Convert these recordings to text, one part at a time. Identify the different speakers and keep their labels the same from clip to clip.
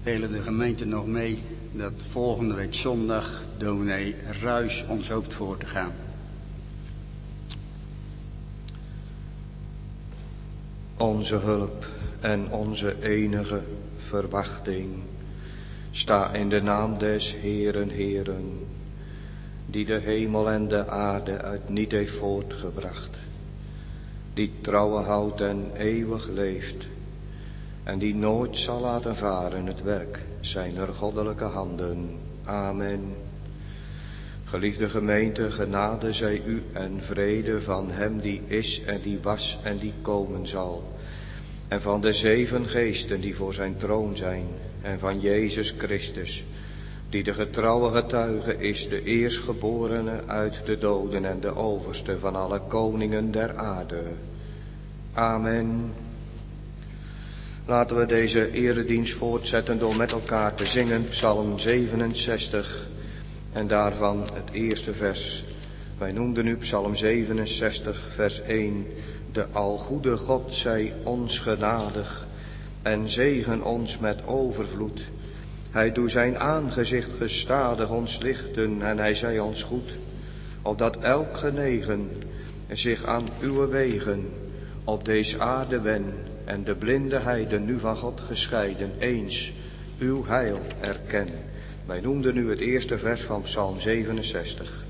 Speaker 1: delen de gemeente nog mee dat volgende week zondag dominee Ruijs ons hoopt voor te gaan.
Speaker 2: Onze hulp en onze enige verwachting sta in de naam des Heeren, Heeren, die de hemel en de aarde uit niet heeft voortgebracht, die trouwe houdt en eeuwig leeft, en die nooit zal laten varen het werk zijner goddelijke handen. Amen. Geliefde gemeente, genade zij u en vrede van hem die is en die was en die komen zal, en van de 7 geesten die voor zijn troon zijn, en van Jezus Christus, die de getrouwe getuige is, de eerstgeborene uit de doden en de overste van alle koningen der aarde. Amen. Laten we deze eredienst voortzetten door met elkaar te zingen Psalm 67 en daarvan het eerste vers. Wij noemden nu Psalm 67 vers 1. De algoede God zij ons genadig en zegen ons met overvloed. Hij doet zijn aangezicht gestadig ons lichten en hij zij ons goed. Opdat elk genegen zich aan uw wegen op deze aarde wen en de blinde heiden nu van God gescheiden eens uw heil erken. Wij noemden nu het eerste vers van Psalm 67.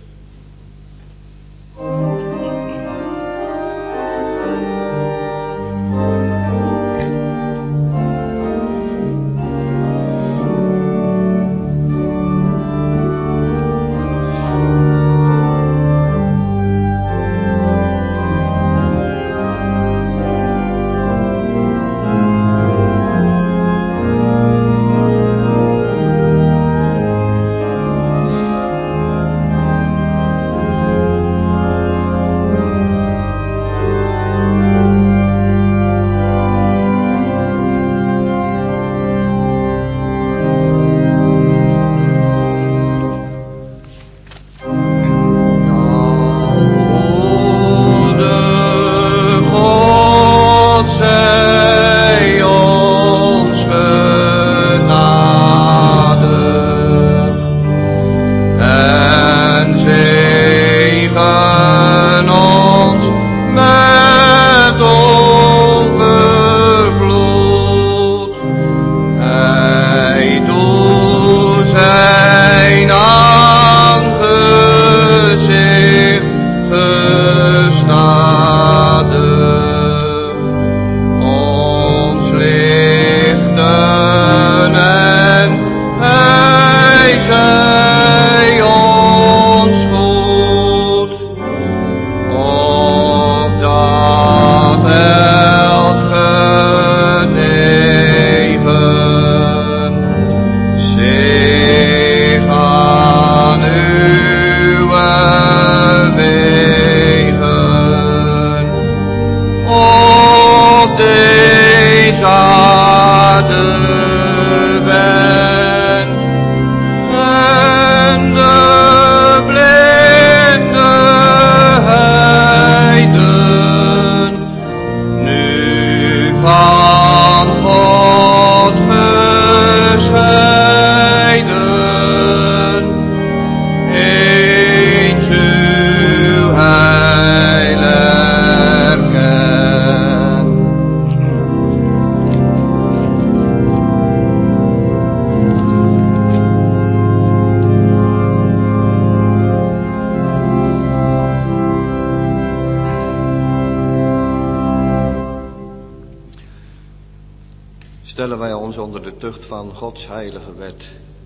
Speaker 2: Stellen wij ons onder de tucht van Gods heilige wet,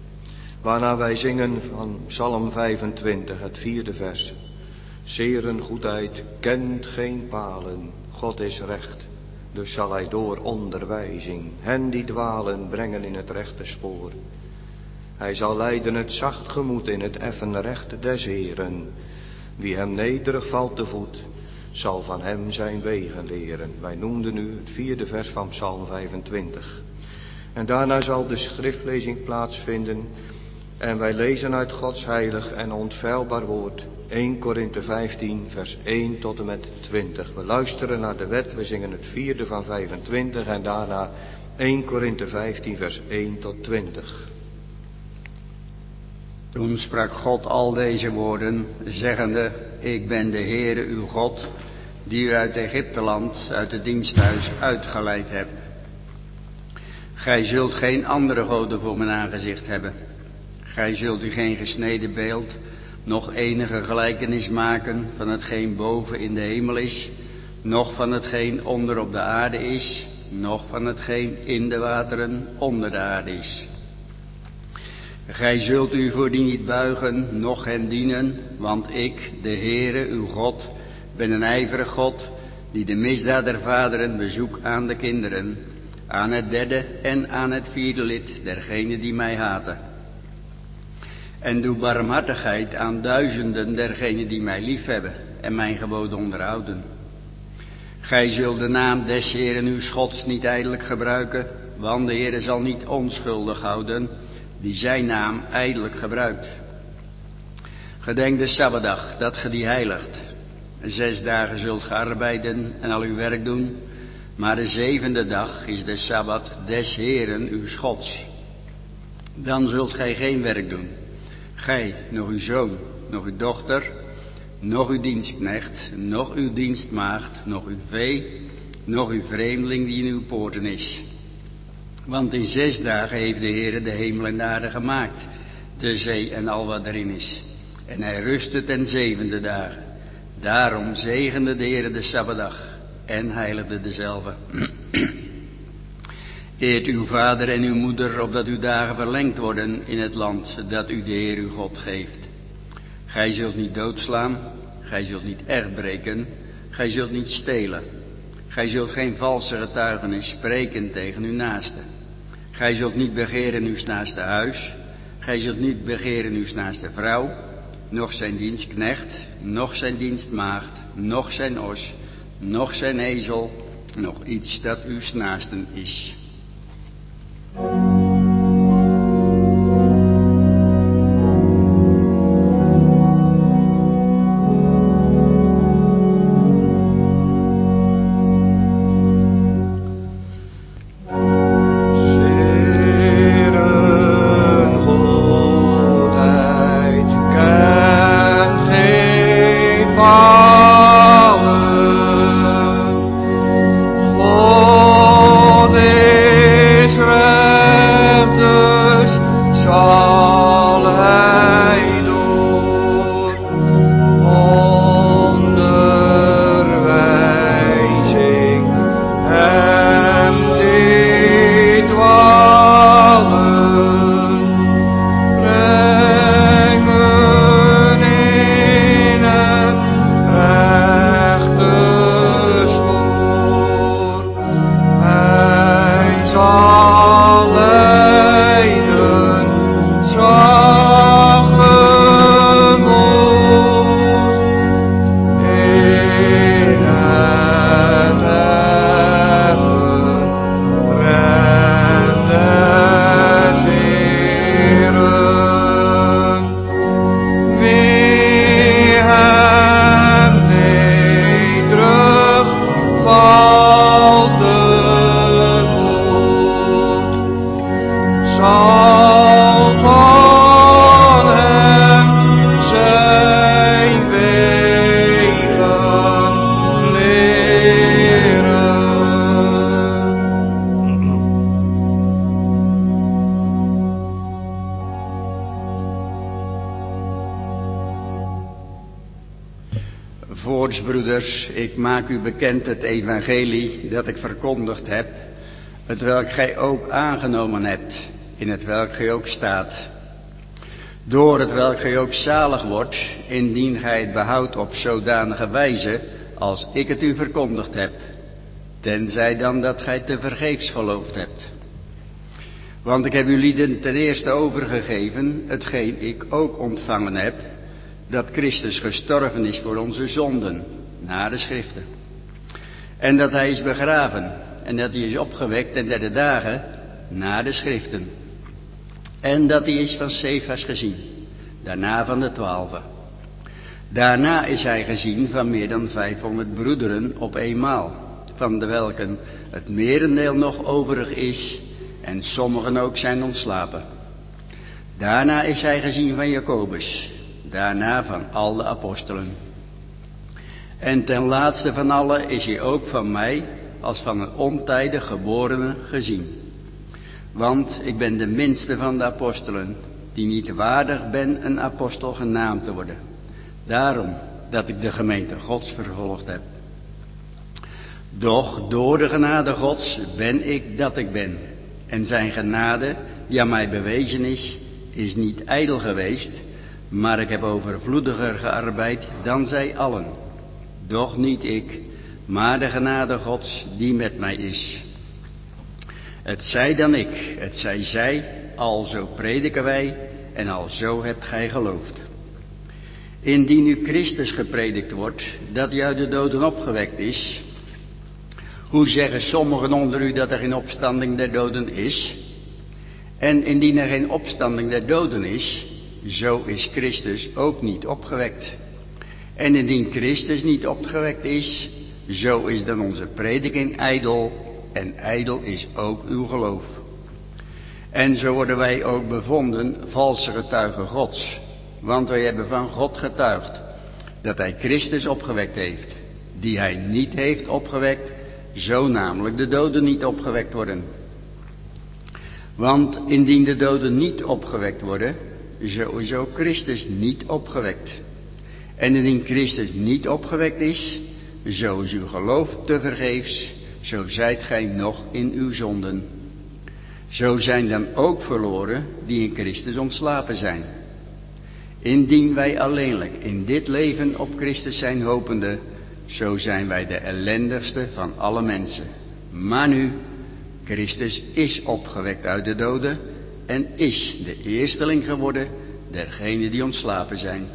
Speaker 2: waarna wij zingen van Psalm 25, het 4e vers. Zeren goedheid kent geen palen, God is recht, dus zal hij door onderwijzing hen die dwalen brengen in het rechte spoor. Hij zal leiden het zacht gemoed in het effen recht des Heeren. Wie hem nederig valt te voet, zal van hem zijn wegen leren. Wij noemden nu het 4e vers van Psalm 25. En daarna zal de schriftlezing plaatsvinden. En wij lezen uit Gods heilig en onfeilbaar woord 1 Korinthe 15 vers 1 tot en met 20. We luisteren naar de wet, we zingen het 4e van 25 en daarna 1 Korinthe 15 vers 1 tot 20.
Speaker 1: Toen sprak God al deze woorden, zeggende, ik ben de Heere uw God, die u uit Egypteland, uit het diensthuis uitgeleid hebt. Gij zult geen andere goden voor mijn aangezicht hebben. Gij zult u geen gesneden beeld, noch enige gelijkenis maken van hetgeen boven in de hemel is, noch van hetgeen onder op de aarde is, noch van hetgeen in de wateren onder de aarde is. Gij zult u voor die niet buigen, noch hen dienen, want ik, de Heere, uw God, ben een ijverig God, die de misdaad der vaderen bezoek aan de kinderen, aan het derde en aan het vierde lid dergenen die mij haten. En doe barmhartigheid aan duizenden dergenen die mij liefhebben en mijn geboden onderhouden. Gij zult de naam des Heeren uw Gods niet ijdelijk gebruiken, want de Heere zal niet onschuldig houden, die zijn naam ijdelijk gebruikt. Gedenk de Sabbatdag, dat ge die heiligt. 6 dagen zult ge arbeiden en al uw werk doen, maar de 7e dag is de Sabbat des Heeren uw Gods. Dan zult gij geen werk doen, gij, nog uw zoon, nog uw dochter, nog uw dienstknecht, nog uw dienstmaagd, nog uw vee, nog uw vreemdeling die in uw poorten is. Want in 6 dagen heeft de Heere de hemel en de aarde gemaakt, de zee en al wat erin is. En hij rustte ten 7e dagen. Daarom zegende de Heere de Sabbatdag en heiligde dezelve. Eert uw vader en uw moeder, opdat uw dagen verlengd worden in het land dat u de Heer uw God geeft. Gij zult niet doodslaan, gij zult niet echt breken, gij zult niet stelen. Gij zult geen valse getuigenis spreken tegen uw naaste. Gij zult niet begeren uw naaste huis, gij zult niet begeren uw naaste vrouw, noch zijn dienstknecht, noch zijn dienstmaagd, noch zijn os, noch zijn ezel, noch iets dat uw naasten is. Broeders, ik maak u bekend het evangelie dat ik verkondigd heb, het welk gij ook aangenomen hebt, in het welk gij ook staat. Door het welk gij ook zalig wordt, indien gij het behoudt op zodanige wijze als ik het u verkondigd heb, tenzij dan dat gij te vergeefs geloofd hebt. Want ik heb u lieden ten eerste overgegeven, hetgeen ik ook ontvangen heb, dat Christus gestorven is voor onze zonden, na de schriften. En dat hij is begraven, en dat hij is opgewekt ten 3e dagen, na de schriften. En dat hij is van Cephas gezien, daarna van de 12. Daarna is hij gezien van meer dan 500 broederen op eenmaal, van de welken het merendeel nog overig is en sommigen ook zijn ontslapen. Daarna is hij gezien van Jacobus, daarna van al de apostelen. En ten laatste van allen is hij ook van mij als van een ontijdig geborene gezien. Want ik ben de minste van de apostelen, die niet waardig ben een apostel genaamd te worden. Daarom dat ik de gemeente Gods vervolgd heb. Doch door de genade Gods ben ik dat ik ben. En zijn genade, die aan mij bewezen is niet ijdel geweest, maar ik heb overvloediger gearbeid dan zij allen. Doch niet ik, maar de genade Gods die met mij is. Het zij dan ik, het zij zij, alzo prediken wij en alzo hebt gij geloofd. Indien nu Christus gepredikt wordt, dat hij uit de doden opgewekt is, hoe zeggen sommigen onder u dat er geen opstanding der doden is? En indien er geen opstanding der doden is, zo is Christus ook niet opgewekt. En indien Christus niet opgewekt is, zo is dan onze prediking ijdel, en ijdel is ook uw geloof. En zo worden wij ook bevonden valse getuigen Gods, want wij hebben van God getuigd dat hij Christus opgewekt heeft, die hij niet heeft opgewekt, zo namelijk de doden niet opgewekt worden. Want indien de doden niet opgewekt worden, zo is ook Christus niet opgewekt. En indien Christus niet opgewekt is, zo is uw geloof tevergeefs, zo zijt gij nog in uw zonden. Zo zijn dan ook verloren die in Christus ontslapen zijn. Indien wij alleenlijk in dit leven op Christus zijn hopende, zo zijn wij de ellendigste van alle mensen. Maar nu, Christus is opgewekt uit de doden en is de eersteling geworden dergenen die ontslapen zijn.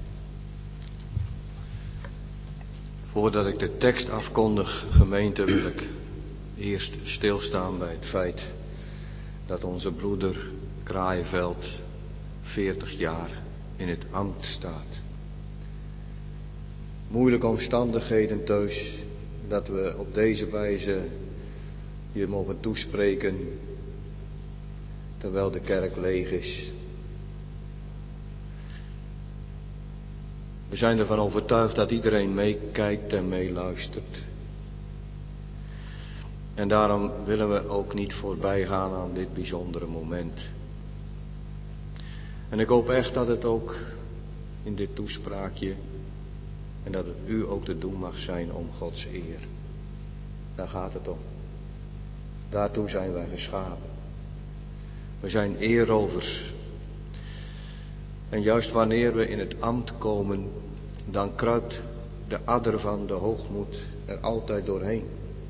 Speaker 2: Voordat ik de tekst afkondig, gemeente, wil ik eerst stilstaan bij het feit dat onze broeder Kraaienveld 40 jaar in het ambt staat. Moeilijke omstandigheden thuis, dat we op deze wijze je mogen toespreken terwijl de kerk leeg is. We zijn ervan overtuigd dat iedereen meekijkt en meeluistert. En daarom willen we ook niet voorbij gaan aan dit bijzondere moment. En ik hoop echt dat het ook in dit toespraakje en dat het u ook te doen mag zijn om Gods eer. Daar gaat het om. Daartoe zijn wij geschapen. We zijn eerrovers. En juist wanneer we in het ambt komen, dan kruipt de adder van de hoogmoed er altijd doorheen.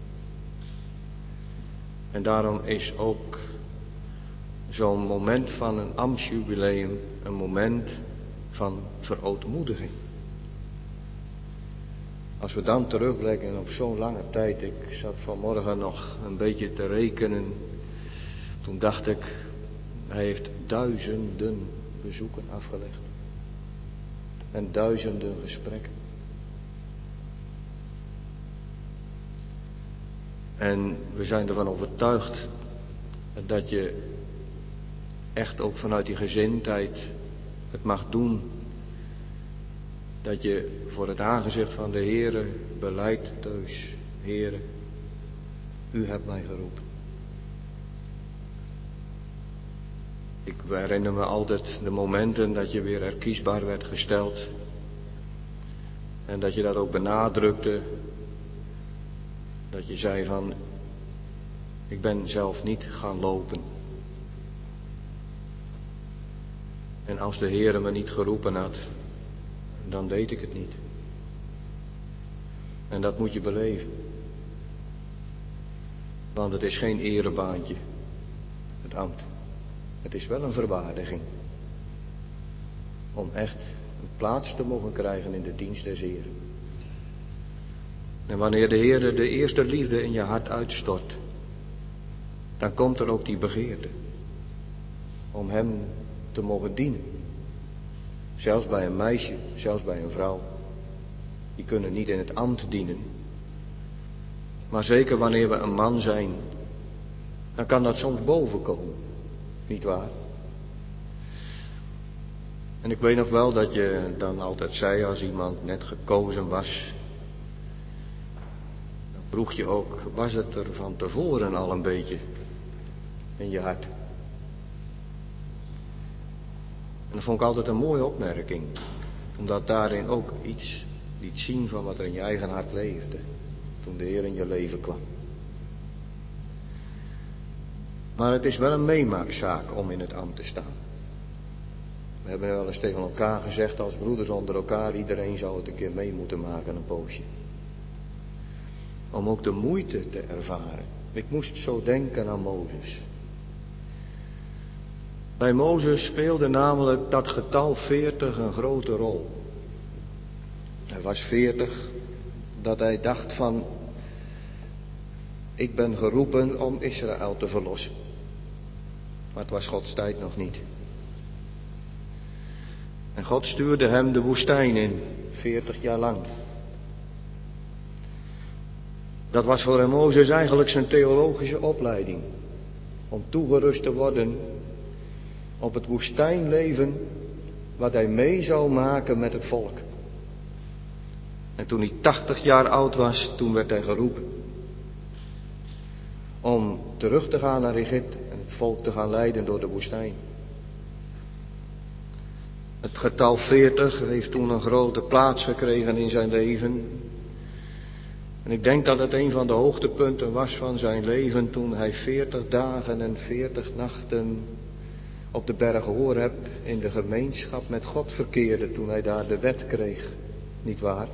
Speaker 2: En daarom is ook zo'n moment van een ambtsjubileum een moment van verootmoediging. Als we dan terugblikken op zo'n lange tijd, ik zat vanmorgen nog een beetje te rekenen, toen dacht ik, hij heeft duizenden bezoeken afgelegd en duizenden gesprekken. En we zijn ervan overtuigd dat je echt ook vanuit die gezindheid het mag doen. Dat je voor het aangezicht van de Heere belijdt thuis. Heere, u hebt mij geroepen. Ik herinner me altijd de momenten dat je weer herkiesbaar werd gesteld. En dat je dat ook benadrukte. Dat je zei van, ik ben zelf niet gaan lopen. En als de Heere me niet geroepen had, dan deed ik het niet. En dat moet je beleven. Want het is geen erebaantje, het ambt. Het is wel een verwaardiging. Om echt een plaats te mogen krijgen in de dienst des Heeren. En wanneer de Heer de eerste liefde in je hart uitstort, dan komt er ook die begeerte om Hem te mogen dienen. Zelfs bij een meisje, zelfs bij een vrouw, die kunnen niet in het ambt dienen, Maar zeker wanneer we een man zijn, dan kan dat soms bovenkomen. Niet waar? En ik weet nog wel dat je dan altijd zei als iemand net gekozen was. Dan vroeg je ook, was het er van tevoren al een beetje in je hart? En dat vond ik altijd een mooie opmerking. Omdat daarin ook iets liet zien van wat er in je eigen hart leefde. Toen de Heer in je leven kwam. Maar het is wel een meemaakzaak om in het ambt te staan. We hebben wel eens tegen elkaar gezegd als broeders onder elkaar, iedereen zou het een keer mee moeten maken, een poosje. Om ook de moeite te ervaren. Ik moest zo denken aan Mozes. Bij Mozes speelde namelijk dat getal 40 een grote rol. Hij was 40 dat hij dacht van, ik ben geroepen om Israël te verlossen. Maar het was Gods tijd nog niet. En God stuurde hem de woestijn in, 40 jaar lang. Dat was voor Mozes eigenlijk zijn theologische opleiding. Om toegerust te worden op het woestijnleven wat hij mee zou maken met het volk. En toen hij 80 jaar oud was, toen werd hij geroepen. Om terug te gaan naar Egypte en het volk te gaan leiden door de woestijn. Het getal 40 heeft toen een grote plaats gekregen in zijn leven. En ik denk dat het een van de hoogtepunten was van zijn leven toen hij 40 dagen en 40 nachten op de berg Horeb in de gemeenschap met God verkeerde toen hij daar de wet kreeg. Niet waar?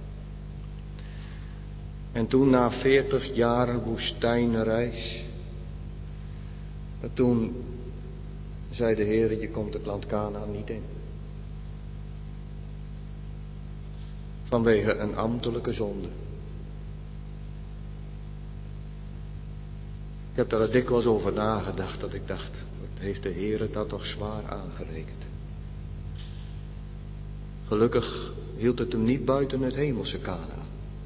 Speaker 2: En toen na 40 jaar woestijnreis, toen zei de Heer, je komt het land Kanaan niet in. Vanwege een ambtelijke zonde. Ik heb daar dikwijls over nagedacht, dat ik dacht, wat heeft de Heer dat toch zwaar aangerekend. Gelukkig hield het hem niet buiten het hemelse Kanaan.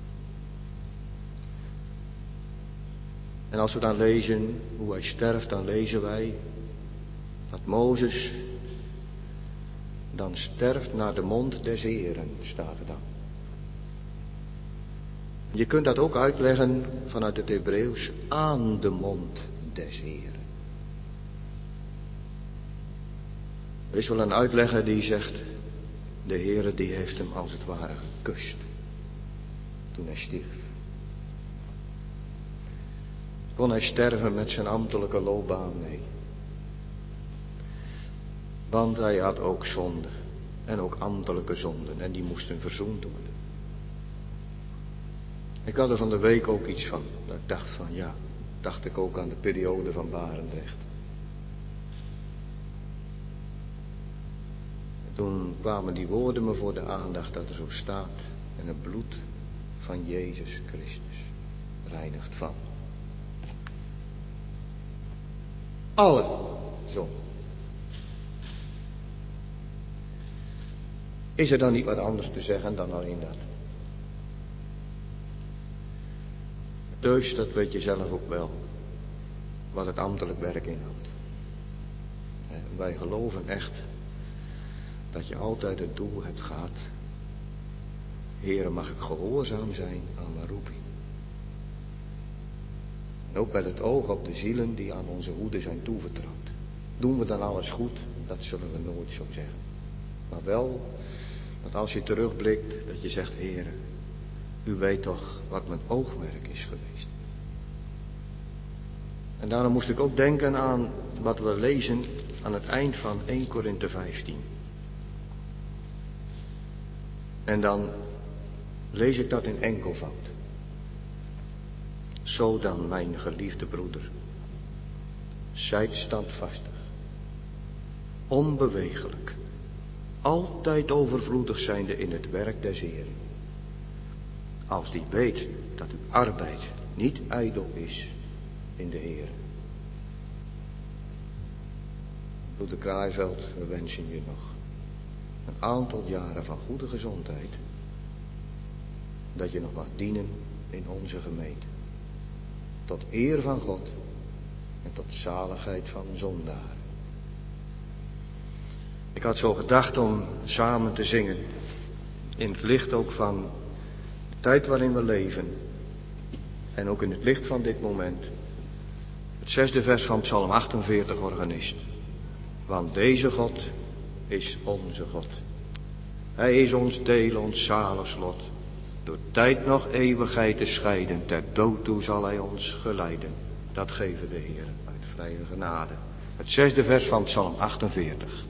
Speaker 2: En als we dan lezen hoe hij sterft, dan lezen wij dat Mozes dan sterft naar de mond des Heeren, staat er dan. Je kunt dat ook uitleggen vanuit het Hebreeuws, aan de mond des Heeren. Er is wel een uitlegger die zegt, de Heere die heeft hem als het ware gekust toen hij stierf. Kon hij sterven met zijn ambtelijke loopbaan? Nee. Want hij had ook zonden en ook ambtelijke zonden en die moesten verzoend worden. Ik had er van de week ook iets van, dat ik dacht van ja, dacht ik ook aan de periode van Barendrecht. En toen kwamen die woorden me voor de aandacht dat er zo staat, en het bloed van Jezus Christus reinigt van alle zonden. Is er dan niet wat anders te zeggen dan alleen dat? Dus dat weet je zelf ook wel, wat het ambtelijk werk inhoudt. Wij geloven echt dat je altijd het doel hebt gehad. Heere, mag ik gehoorzaam zijn aan mijn roeping. En ook met het oog op de zielen die aan onze hoede zijn toevertrouwd. Doen we dan alles goed? Dat zullen we nooit zo zeggen. Maar wel dat als je terugblikt, dat je zegt, Heere, u weet toch wat mijn oogmerk is geweest. En daarom moest ik ook denken aan wat we lezen aan het eind van 1 Korinthe 15. En dan lees ik dat in enkelvoud. Zo dan, mijn geliefde broeder, zijt standvastig, onbewegelijk, altijd overvloedig zijnde in het werk des Heeren. Als die weet dat uw arbeid niet ijdel is in de Heer. Broeder Kraaiveld, we wensen je nog een aantal jaren van goede gezondheid. Dat je nog mag dienen in onze gemeente. tot eer van God en tot zaligheid van zondaren. Ik had zo gedacht om samen te zingen, in het licht ook van de tijd waarin we leven en ook in het licht van dit moment, het 6e vers van Psalm 48, organist. Want deze God is onze God. Hij is ons deel, ons zalig lot. Door tijd nog eeuwigheid te scheiden, ter dood toe zal hij ons geleiden. Dat geven de Heer uit vrije genade. Het 6e vers van Psalm 48.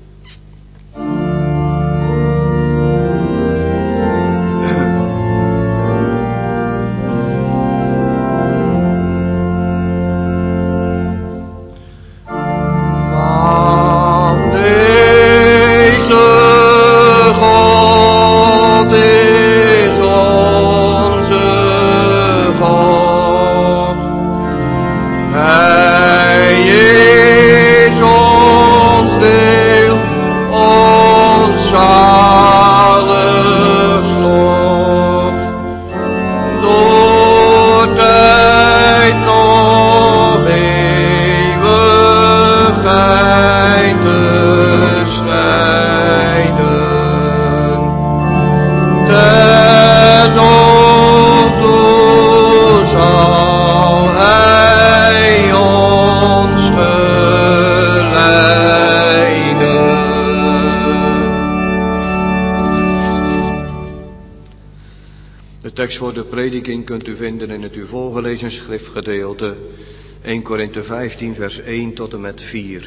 Speaker 2: De tekst voor de prediking kunt u vinden in het u voorgelezen schriftgedeelte 1 Korinthe 15 vers 1 tot en met 4.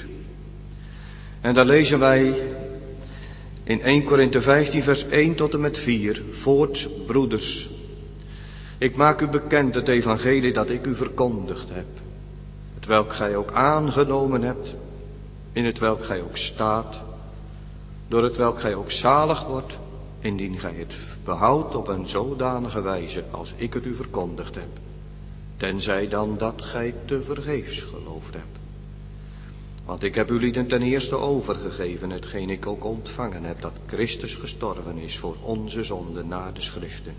Speaker 2: En daar lezen wij in 1 Korinthe 15 vers 1 tot en met 4. Voorts, broeders, ik maak u bekend het evangelie dat ik u verkondigd heb, het welk gij ook aangenomen hebt, in het welk gij ook staat, door het welk gij ook zalig wordt, indien gij het behoudt op een zodanige wijze als ik het u verkondigd heb, tenzij dan dat gij te vergeefs geloofd hebt. Want ik heb u lieden ten eerste overgegeven, hetgeen ik ook ontvangen heb, dat Christus gestorven is voor onze zonden na de schriften.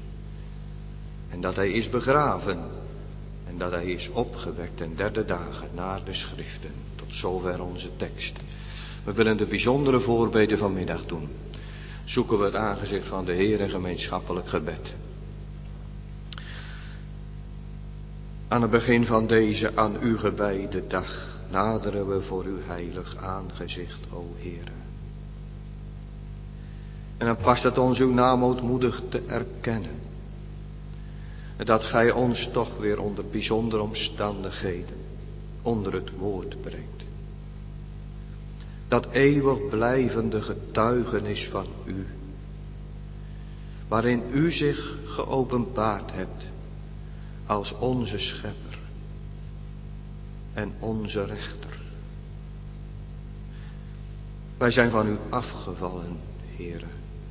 Speaker 2: En dat hij is begraven, en dat hij is opgewekt ten 3e dagen na de schriften. Tot zover onze tekst. We willen de bijzondere voorbeden vanmiddag doen. Zoeken we het aangezicht van de Heer in gemeenschappelijk gebed. Aan het begin van deze aan u gewijde dag naderen we voor uw heilig aangezicht, o Heere. En dan past het ons uw naam ootmoedig te erkennen, dat gij ons toch weer onder bijzondere omstandigheden onder het woord brengt. Dat eeuwig blijvende getuigenis van u, waarin u zich geopenbaard hebt als onze schepper en onze rechter. Wij zijn van u afgevallen, Heere.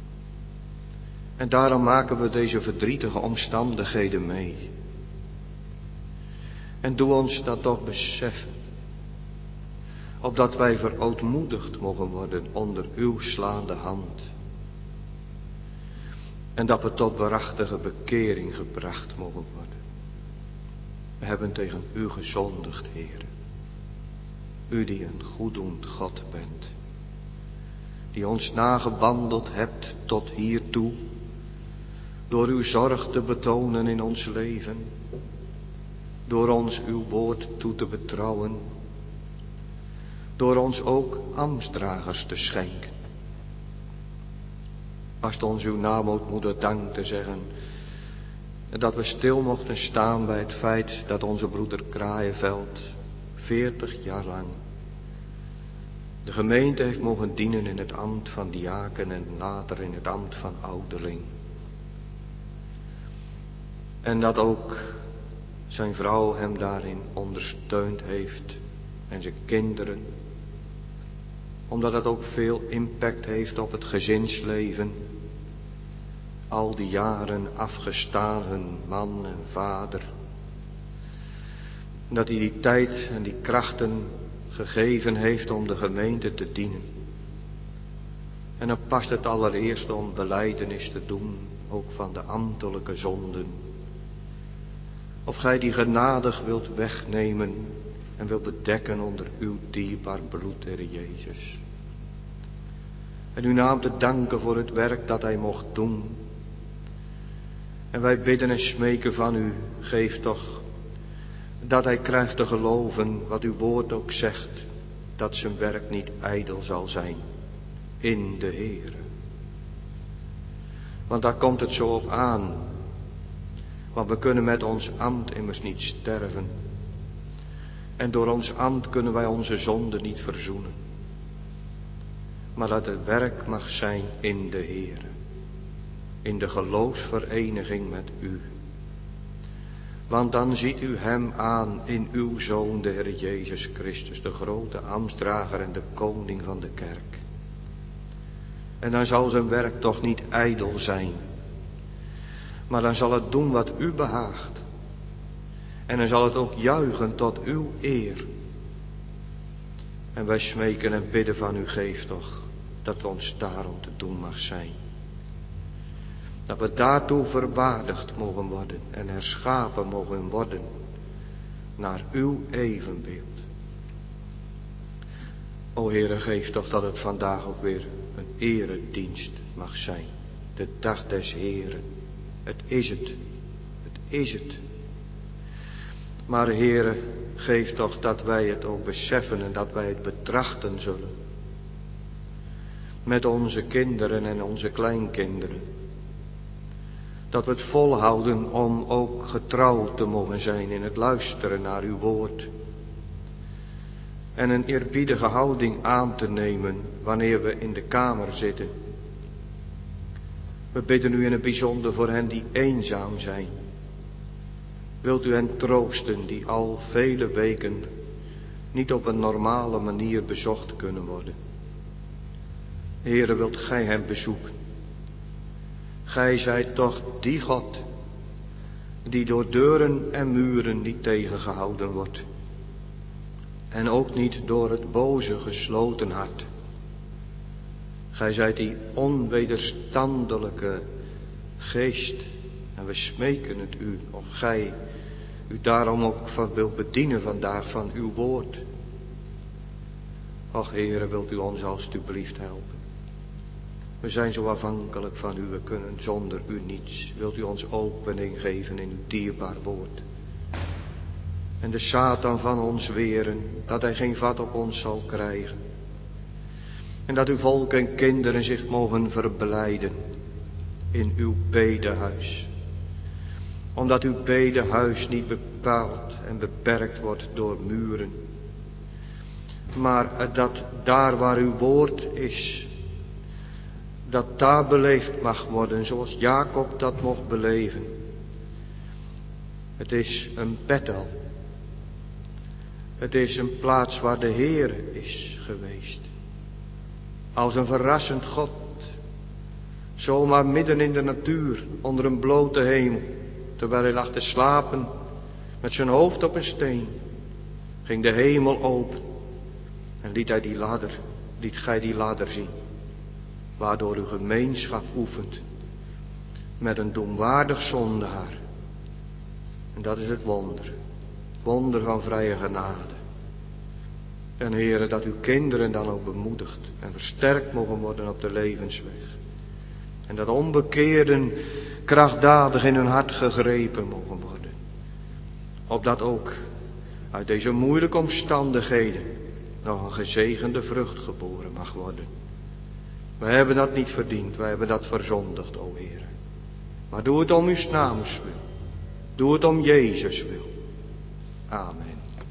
Speaker 2: En daarom maken we deze verdrietige omstandigheden mee. En doe ons dat toch beseffen, opdat wij verootmoedigd mogen worden onder uw slaande hand. En dat we tot waarachtige bekering gebracht mogen worden. We hebben tegen u gezondigd, Heer. U die een goeddoend God bent. Die ons nagewandeld hebt tot hiertoe. Door uw zorg te betonen in ons leven. Door ons uw woord toe te betrouwen. Door ons ook ambtsdragers te schenken. Past ons uw naam ootmoedig dank te zeggen. Dat we stil mochten staan bij het feit dat onze broeder Kraaienveld 40 jaar lang de gemeente heeft mogen dienen in het ambt van diaken en later in het ambt van ouderling. En dat ook zijn vrouw hem daarin ondersteund heeft en zijn kinderen. Omdat het ook veel impact heeft op het gezinsleven. Al die jaren afgestaan hun man en vader. Dat hij die tijd en die krachten gegeven heeft om de gemeente te dienen. En dan past het allereerst om belijdenis te doen, ook van de ambtelijke zonden. Of gij die genadig wilt wegnemen en wilt bedekken onder uw dierbaar bloed, Heere Jezus. En uw naam te danken voor het werk dat hij mocht doen. En wij bidden en smeken van u, geef toch dat hij krijgt te geloven wat uw woord ook zegt, dat zijn werk niet ijdel zal zijn in de Heere. Want daar komt het zo op aan. Want we kunnen met ons ambt immers niet sterven. En door ons ambt kunnen wij onze zonde niet verzoenen. Maar dat het werk mag zijn in de Heere. In de geloofsvereniging met u. Want dan ziet u hem aan in uw Zoon, de Heer Jezus Christus, de grote ambtsdrager en de koning van de kerk. En dan zal zijn werk toch niet ijdel zijn. Maar dan zal het doen wat u behaagt. En dan zal het ook juichen tot uw eer. En wij smeken en bidden van u, geef toch dat ons daarom te doen mag zijn. Dat we daartoe verwaardigd mogen worden en herschapen mogen worden naar uw evenbeeld. O Heere, geef toch dat het vandaag ook weer een eredienst mag zijn. De dag des Heeren. Het is het. Het is het. Maar Heere, geef toch dat wij het ook beseffen en dat wij het betrachten zullen. Met onze kinderen en onze kleinkinderen. Dat we het volhouden om ook getrouw te mogen zijn in het luisteren naar uw woord. En een eerbiedige houding aan te nemen wanneer we in de kamer zitten. We bidden u in het bijzonder voor hen die eenzaam zijn. Wilt u hen troosten die al vele weken niet op een normale manier bezocht kunnen worden. Heere, wilt gij hen bezoeken? Gij zijt toch die God die door deuren en muren niet tegengehouden wordt. En ook niet door het boze gesloten hart. Gij zijt die onwederstandelijke geest. En we smeken het u, of gij u daarom ook van wilt bedienen vandaag van uw woord. Och Heere, wilt u ons alstublieft helpen. We zijn zo afhankelijk van u, we kunnen zonder u niets. Wilt u ons opening geven in uw dierbaar woord. En de Satan van ons weren, dat hij geen vat op ons zal krijgen. En dat uw volk en kinderen zich mogen verblijden in uw bedehuis. Omdat uw bedehuis niet bepaald en beperkt wordt door muren. Maar dat daar waar uw woord is, dat daar beleefd mag worden zoals Jacob dat mocht beleven. Het is een Bethel. Het is een plaats waar de Heere is geweest. Als een verrassend God. Zomaar midden in de natuur, onder een blote hemel. Terwijl hij lag te slapen met zijn hoofd op een steen. Ging de hemel open. En liet gij die ladder zien. Waardoor u gemeenschap oefent. Met een doemwaardig zondaar. En dat is het wonder. Wonder van vrije genade. En Heere, dat uw kinderen dan ook bemoedigd en versterkt mogen worden op de levensweg. En dat onbekeerden krachtdadig in hun hart gegrepen mogen worden. Opdat ook uit deze moeilijke omstandigheden nog een gezegende vrucht geboren mag worden. Wij hebben dat niet verdiend, wij hebben dat verzondigd, o Heere. Maar doe het om uw naams wil. Doe het om Jezus wil. Amen.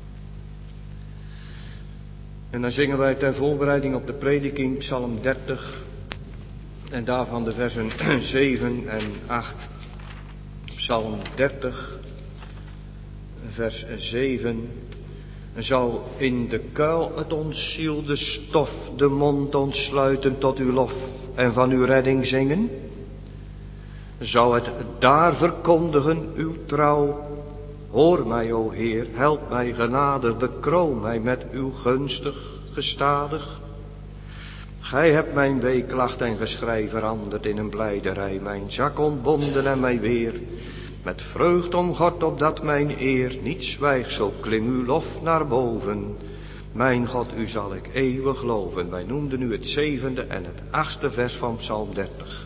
Speaker 2: En dan zingen wij ter voorbereiding op de prediking Psalm 30 en daarvan de versen 7 en 8. Psalm 30, vers 7. Zou in de kuil het ontzielde stof de mond ontsluiten tot uw lof en van uw redding zingen? Zou het daar verkondigen uw trouw? Hoor mij, o Heer, help mij genadig, bekroon mij met uw gunstig gestadig. Gij hebt mijn weeklacht en geschrei veranderd in een blijderij, mijn zak ontbonden en mij weer Met vreugd om God opdat mijn eer niet zwijgt, zo kling uw lof naar boven. Mijn God, u zal ik eeuwig loven. Wij noemden nu het 7e en het 8e vers van Psalm 30.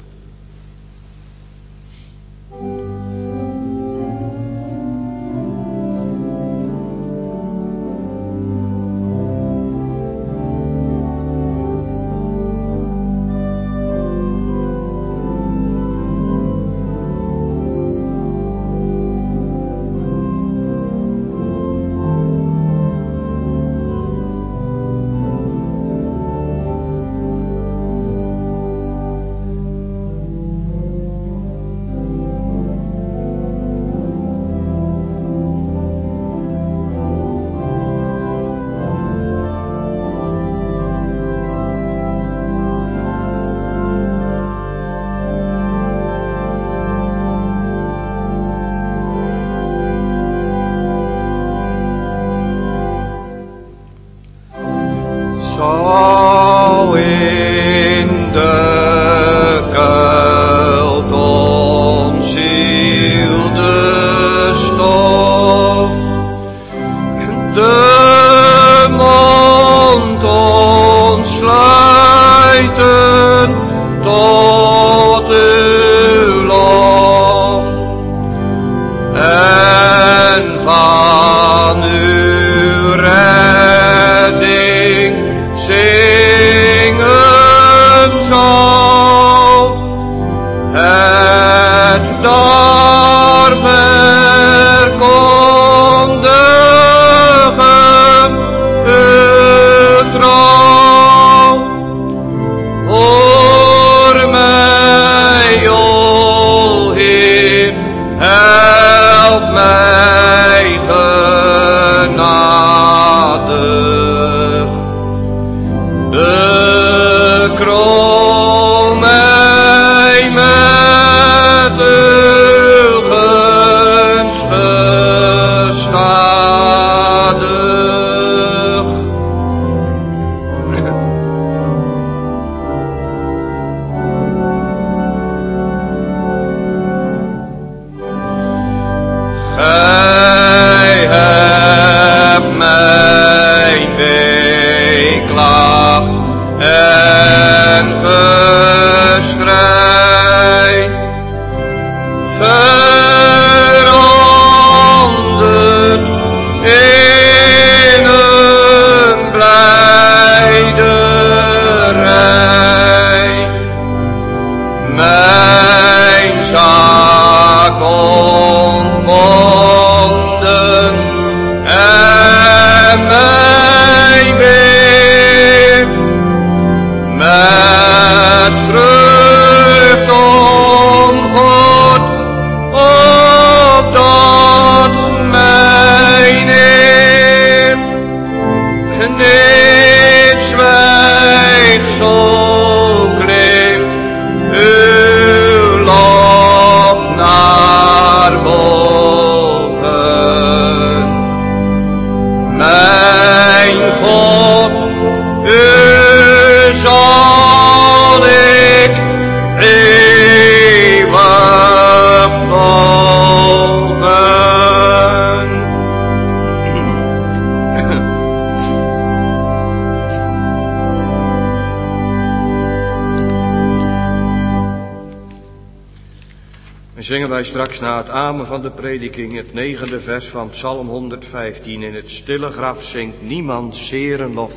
Speaker 2: Zingen wij straks na het amen van de prediking het 9e vers van Psalm 115. In het stille graf zingt niemand zerenlof.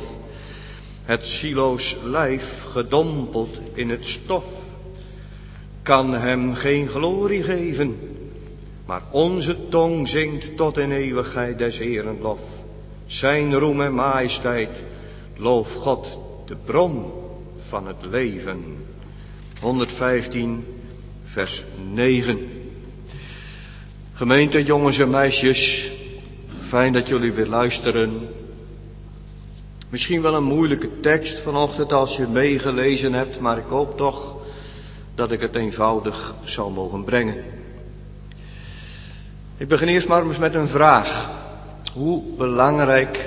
Speaker 2: Het zieloos lijf gedompeld in het stof kan hem geen glorie geven. Maar onze tong zingt tot in eeuwigheid des Heeren lof. Zijn roem en majesteit, loof God, de bron van het leven. 115 vers 9. Gemeente, jongens en meisjes, fijn dat jullie weer luisteren. Misschien wel een moeilijke tekst vanochtend als je meegelezen hebt, maar ik hoop toch dat ik het eenvoudig zal mogen brengen. Ik begin eerst maar eens met een vraag. Hoe belangrijk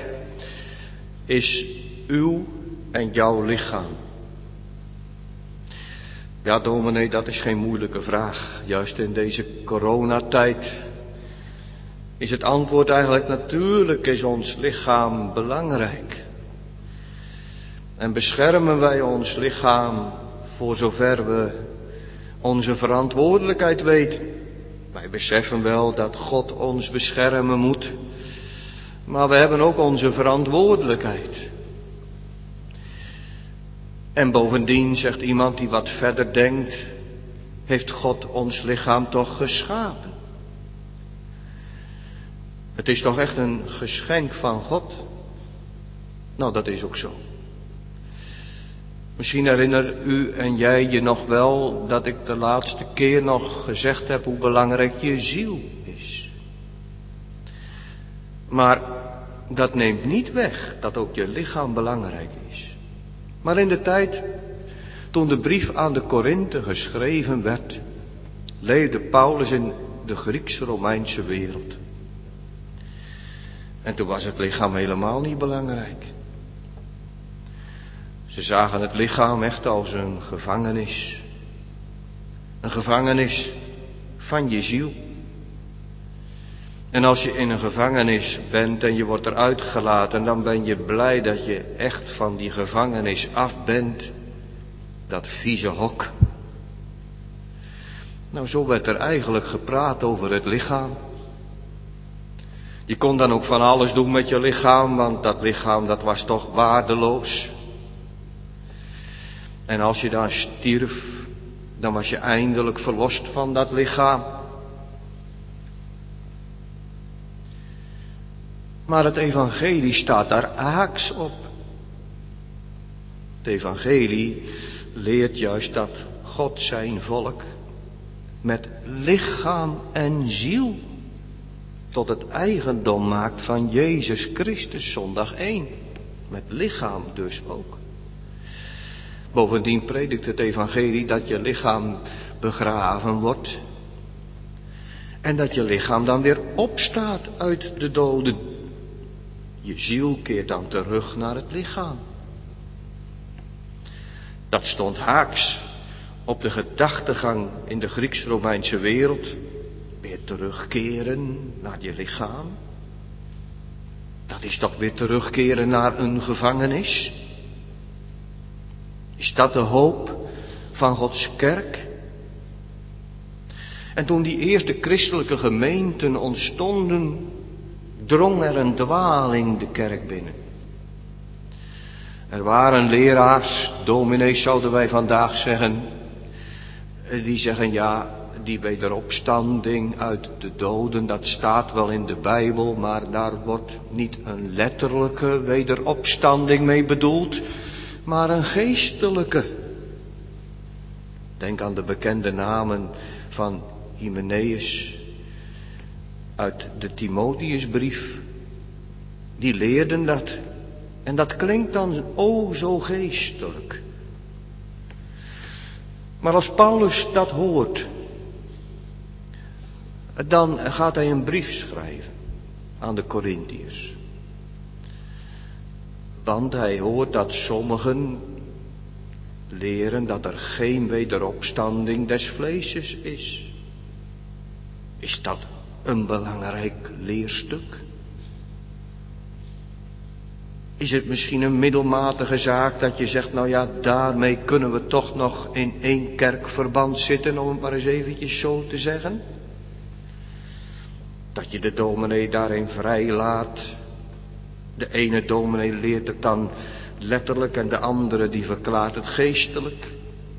Speaker 2: is uw en jouw lichaam? Ja, dominee, dat is geen moeilijke vraag. Juist in deze coronatijd is het antwoord eigenlijk: natuurlijk is ons lichaam belangrijk. En beschermen wij ons lichaam voor zover we onze verantwoordelijkheid weten. Wij beseffen wel dat God ons beschermen moet, maar we hebben ook onze verantwoordelijkheid. En bovendien, zegt iemand die wat verder denkt, heeft God ons lichaam toch geschapen. Het is toch echt een geschenk van God? Nou, dat is ook zo. Misschien herinner u en jij je nog wel dat ik de laatste keer nog gezegd heb hoe belangrijk je ziel is. Maar dat neemt niet weg dat ook je lichaam belangrijk is. Maar in de tijd toen de brief aan de Korinthe geschreven werd, leefde Paulus in de Grieks-Romeinse wereld. En toen was het lichaam helemaal niet belangrijk. Ze zagen het lichaam echt als een gevangenis. Een gevangenis van je ziel. En als je in een gevangenis bent en je wordt eruit gelaten, dan ben je blij dat je echt van die gevangenis af bent. Dat vieze hok. Nou, zo werd er eigenlijk gepraat over het lichaam. Je kon dan ook van alles doen met je lichaam, want dat lichaam dat was toch waardeloos. En als je dan stierf, dan was je eindelijk verlost van dat lichaam. Maar het evangelie staat daar haaks op. Het evangelie leert juist dat God zijn volk met lichaam en ziel tot het eigendom maakt van Jezus Christus, zondag 1. Met lichaam dus ook. Bovendien predikt het evangelie dat je lichaam begraven wordt. En dat je lichaam dan weer opstaat uit de doden. Je ziel keert dan terug naar het lichaam. Dat stond haaks op de gedachtegang in de Grieks-Romeinse wereld. Weer terugkeren naar je lichaam. Dat is toch weer terugkeren naar een gevangenis? Is dat de hoop van Gods kerk? En toen die eerste christelijke gemeenten ontstonden, drong er een dwaling de kerk binnen. Er waren leraars, dominees zouden wij vandaag zeggen, die zeggen ja, die wederopstanding uit de doden, dat staat wel in de Bijbel, maar daar wordt niet een letterlijke wederopstanding mee bedoeld, maar een geestelijke. Denk aan de bekende namen van Hymenaeus uit de Timotheusbrief. Die leerden dat. En dat klinkt dan zo geestelijk. Maar als Paulus dat hoort, dan gaat hij een brief schrijven aan de Korintiërs. Want hij hoort dat sommigen leren dat er geen wederopstanding des vleeses is. Is dat een belangrijk leerstuk? Is het misschien een middelmatige zaak dat je zegt, nou ja, daarmee kunnen we toch nog in één kerkverband zitten, om het maar eens eventjes zo te zeggen? Dat je de dominee daarin vrij laat. De ene dominee leert het dan letterlijk en de andere die verklaart het geestelijk.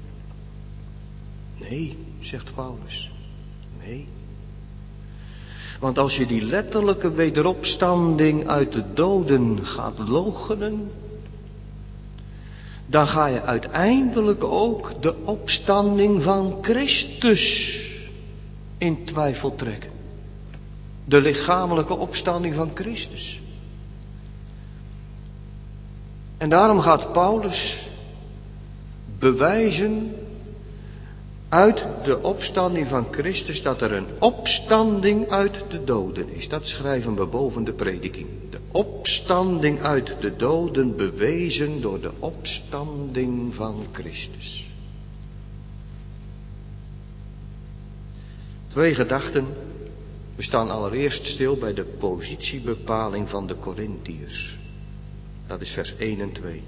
Speaker 2: Nee, zegt Paulus. Nee. Want als je die letterlijke wederopstanding uit de doden gaat loochenen, dan ga je uiteindelijk ook de opstanding van Christus in twijfel trekken. De lichamelijke opstanding van Christus. En daarom gaat Paulus bewijzen uit de opstanding van Christus dat er een opstanding uit de doden is. Dat schrijven we boven de prediking. De opstanding uit de doden bewezen door de opstanding van Christus. 2 gedachten. We staan allereerst stil bij de positiebepaling van de Korintiërs. Dat is vers 1 en 2.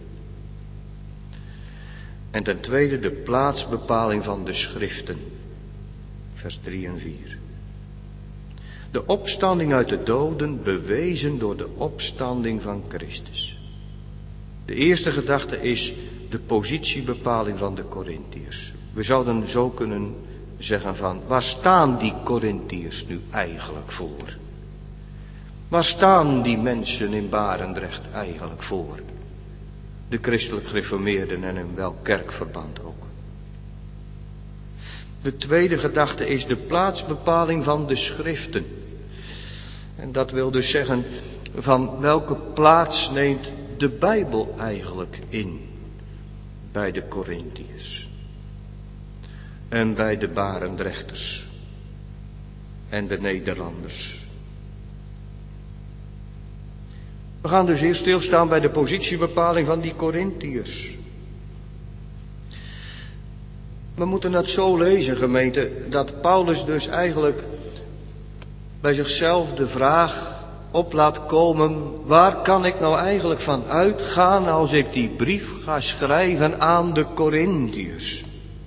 Speaker 2: En ten tweede de plaatsbepaling van de schriften. Vers 3 en 4. De opstanding uit de doden bewezen door de opstanding van Christus. De eerste gedachte is de positiebepaling van de Korintiërs. We zouden zo kunnen zeggen van, waar staan die Korintiërs nu eigenlijk voor? Waar staan die mensen in Barendrecht eigenlijk voor? De christelijk gereformeerden en in welk kerkverband ook. De tweede gedachte is de plaatsbepaling van de schriften. En dat wil dus zeggen, van welke plaats neemt de Bijbel eigenlijk in bij de Korintiërs en bij de Barendrechters en de Nederlanders. We gaan dus eerst stilstaan bij de positiebepaling van die Korintiërs. We moeten dat zo lezen, gemeente, dat Paulus dus eigenlijk bij zichzelf de vraag op laat komen, waar kan ik nou eigenlijk van uitgaan als ik die brief ga schrijven aan de Korintiërs?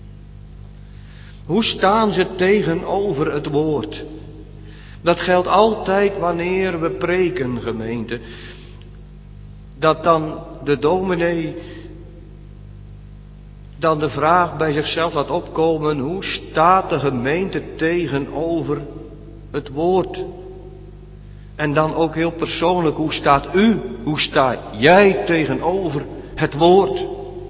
Speaker 2: Hoe staan ze tegenover het woord? Dat geldt altijd wanneer we preken, gemeente. Dat dan de dominee dan de vraag bij zichzelf laat opkomen, hoe staat de gemeente tegenover het woord? En dan ook heel persoonlijk, hoe staat u, hoe sta jij tegenover het woord?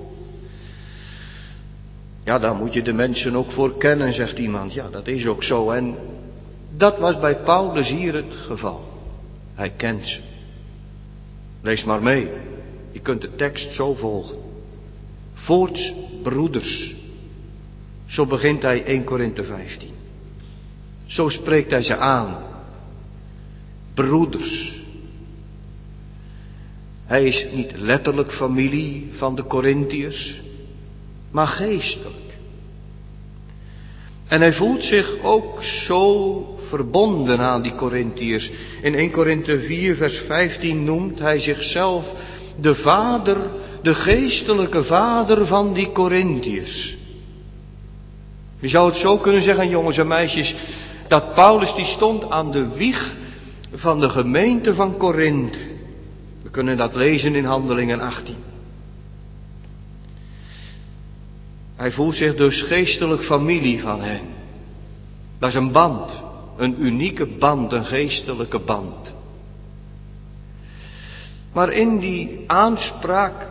Speaker 2: Ja, daar moet je de mensen ook voor kennen, zegt iemand. Ja, dat is ook zo. En dat was bij Paulus hier het geval. Hij kent ze. Lees maar mee. Je kunt de tekst zo volgen. Voorts, broeders. Zo begint hij 1 Korinthe 15. Zo spreekt hij ze aan. Broeders. Hij is niet letterlijk familie van de Korintiërs, maar geestelijk. En hij voelt zich ook zo verbonden aan die Korintiërs. In 1 Korinthe 4 vers 15 noemt hij zichzelf de vader, de geestelijke vader van die Korintiërs. Je zou het zo kunnen zeggen, jongens en meisjes, dat Paulus die stond aan de wieg van de gemeente van Korinthe. We kunnen dat lezen in Handelingen 18. Hij voelt zich dus geestelijk familie van hen. Dat is een band, een unieke band, een geestelijke band. Maar in die aanspraak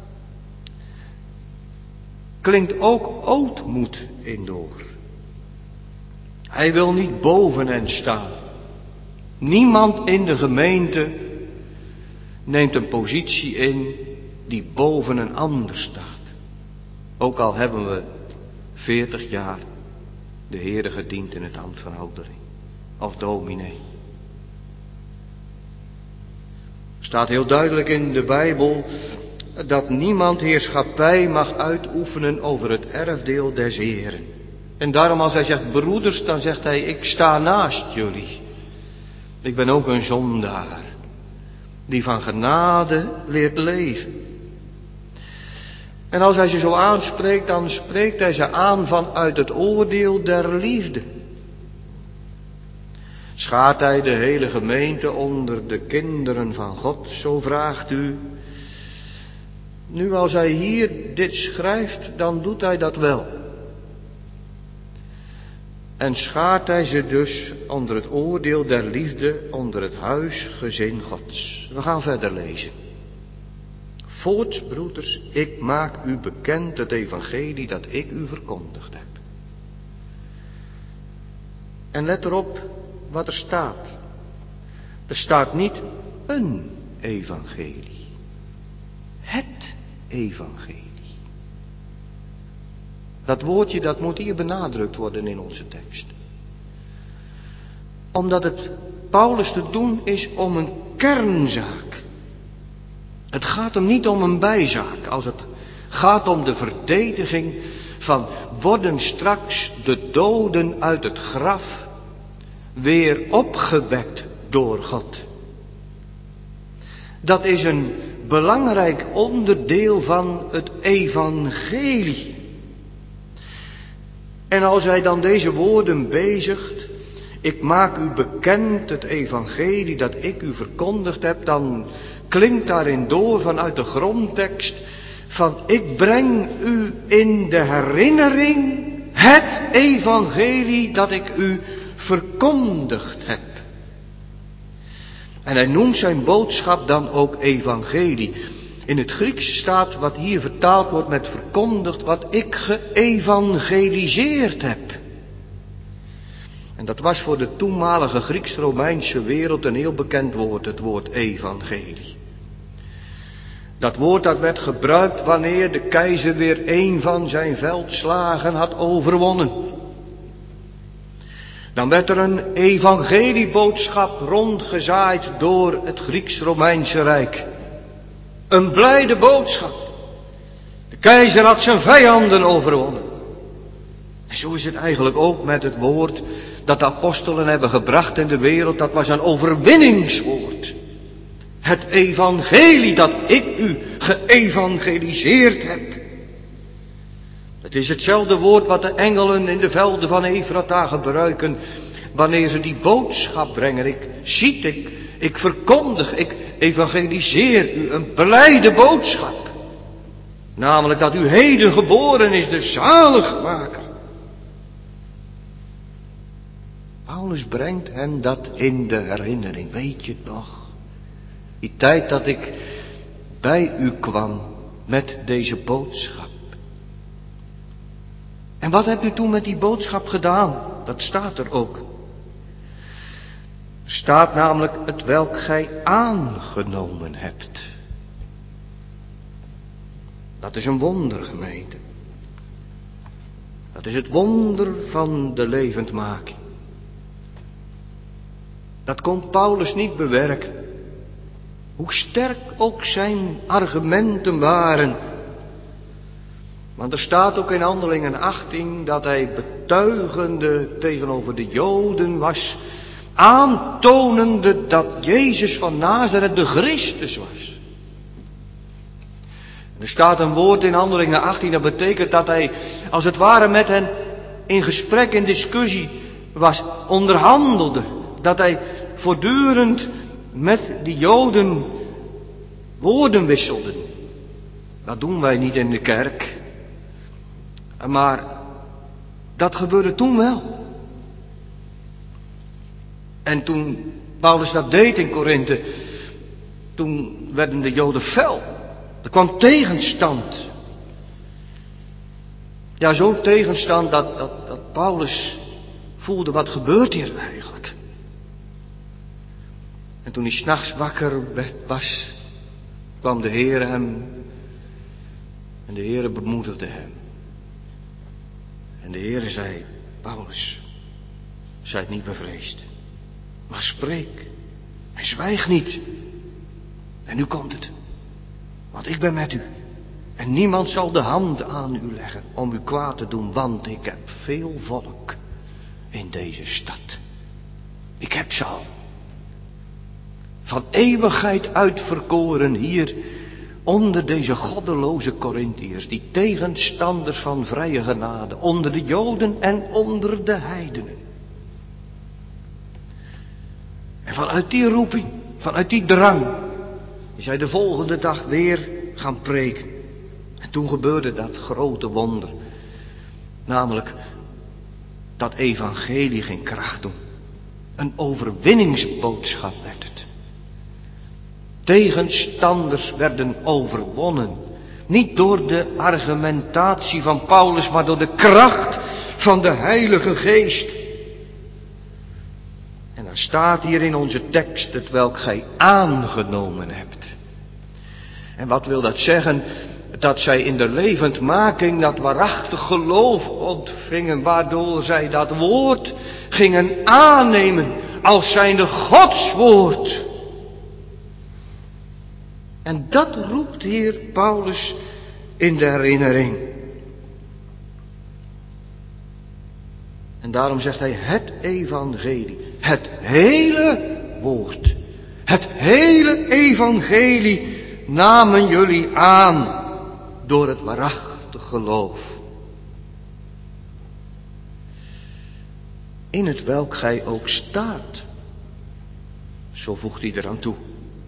Speaker 2: klinkt ook ootmoed in door. Hij wil niet boven hen staan. Niemand in de gemeente neemt een positie in die boven een ander staat. Ook al hebben we 40 jaar de Heere gediend in het ambt van houdering of dominee. Er staat heel duidelijk in de Bijbel dat niemand heerschappij mag uitoefenen over het erfdeel des Heeren. En daarom als hij zegt broeders, dan zegt hij ik sta naast jullie. Ik ben ook een zondaar die van genade leert leven. En als hij ze zo aanspreekt, dan spreekt hij ze aan vanuit het oordeel der liefde. Schaart hij de hele gemeente onder de kinderen van God, zo vraagt u. Nu als hij hier dit schrijft, dan doet hij dat wel. En schaart hij ze dus onder het oordeel der liefde, onder het huisgezin Gods. We gaan verder lezen. Voorts, broeders, ik maak u bekend het evangelie dat ik u verkondigd heb. En let erop wat er staat. Er staat niet een evangelie. Het evangelie. Dat woordje dat moet hier benadrukt worden in onze tekst. Omdat het Paulus te doen is om een kernzaak. Het gaat hem niet om een bijzaak. Als het gaat om de verdediging van worden straks de doden uit het graf weer opgewekt door God. Dat is een belangrijk onderdeel van het evangelie. En als hij dan deze woorden bezigt, ik maak u bekend het evangelie dat ik u verkondigd heb, dan klinkt daarin door vanuit de grondtekst van ik breng u in de herinnering het evangelie dat ik u verkondigd heb. En hij noemt zijn boodschap dan ook evangelie. In het Grieks staat wat hier vertaald wordt met verkondigd, wat ik geëvangeliseerd heb. En dat was voor de toenmalige Grieks-Romeinse wereld een heel bekend woord, het woord evangelie. Dat woord dat werd gebruikt wanneer de keizer weer een van zijn veldslagen had overwonnen. Dan werd er een evangelieboodschap rondgezaaid door het Grieks-Romeinse Rijk. Een blijde boodschap. De keizer had zijn vijanden overwonnen. En zo is het eigenlijk ook met het woord dat de apostelen hebben gebracht in de wereld. Dat was een overwinningswoord. Het evangelie dat ik u geëvangeliseerd heb. Het is hetzelfde woord wat de engelen in de velden van Efrata gebruiken wanneer ze die boodschap brengen. Ik verkondig, ik evangeliseer u een blijde boodschap. Namelijk dat u heden geboren is, de zaligmaker. Paulus brengt hen dat in de herinnering. Weet je het nog? Die tijd dat ik bij u kwam met deze boodschap. En wat hebt u toen met die boodschap gedaan? Dat staat er ook. Er staat namelijk het welk gij aangenomen hebt. Dat is een wonder, gemeente. Dat is het wonder van de levendmaking. Dat kon Paulus niet bewerken. Hoe sterk ook zijn argumenten waren. Want er staat ook in Handelingen 18 dat hij betuigende tegenover de Joden was, aantonende dat Jezus van Nazareth de Christus was. Er staat een woord in Handelingen 18, dat betekent dat hij als het ware met hen in gesprek, in discussie was, onderhandelde. Dat hij voortdurend met die Joden woorden wisselde. Dat doen wij niet in de kerk. Maar dat gebeurde toen wel. En toen Paulus dat deed in Korinthe, toen werden de Joden fel. Er kwam tegenstand. Ja, zo'n tegenstand dat Paulus voelde, wat gebeurt hier eigenlijk? En toen hij 's nachts wakker was, kwam de Heere hem en de Heere bemoedigde hem. En de Heere zei, Paulus, zijt niet bevreesd, maar spreek en zwijg niet. En nu komt het, want ik ben met u. En niemand zal de hand aan u leggen om u kwaad te doen, want ik heb veel volk in deze stad. Ik heb ze al. Van eeuwigheid uitverkoren hier onder deze goddeloze Korintiërs, die tegenstanders van vrije genade, onder de Joden en onder de heidenen. En vanuit die roeping, vanuit die drang, is hij de volgende dag weer gaan preken. En toen gebeurde dat grote wonder, namelijk dat evangelie ging kracht doen. Een overwinningsboodschap werd het. Tegenstanders werden overwonnen. Niet door de argumentatie van Paulus, maar door de kracht van de Heilige Geest. En dan staat hier in onze tekst het welk gij aangenomen hebt. En wat wil dat zeggen? Dat zij in de levendmaking dat waarachtig geloof ontvingen, waardoor zij dat woord gingen aannemen als zijnde Gods woord. En dat roept hier Paulus in de herinnering. En daarom zegt hij het evangelie. Het hele woord. Het hele evangelie namen jullie aan door het waarachtig geloof. In het welk gij ook staat. Zo voegt hij eraan toe.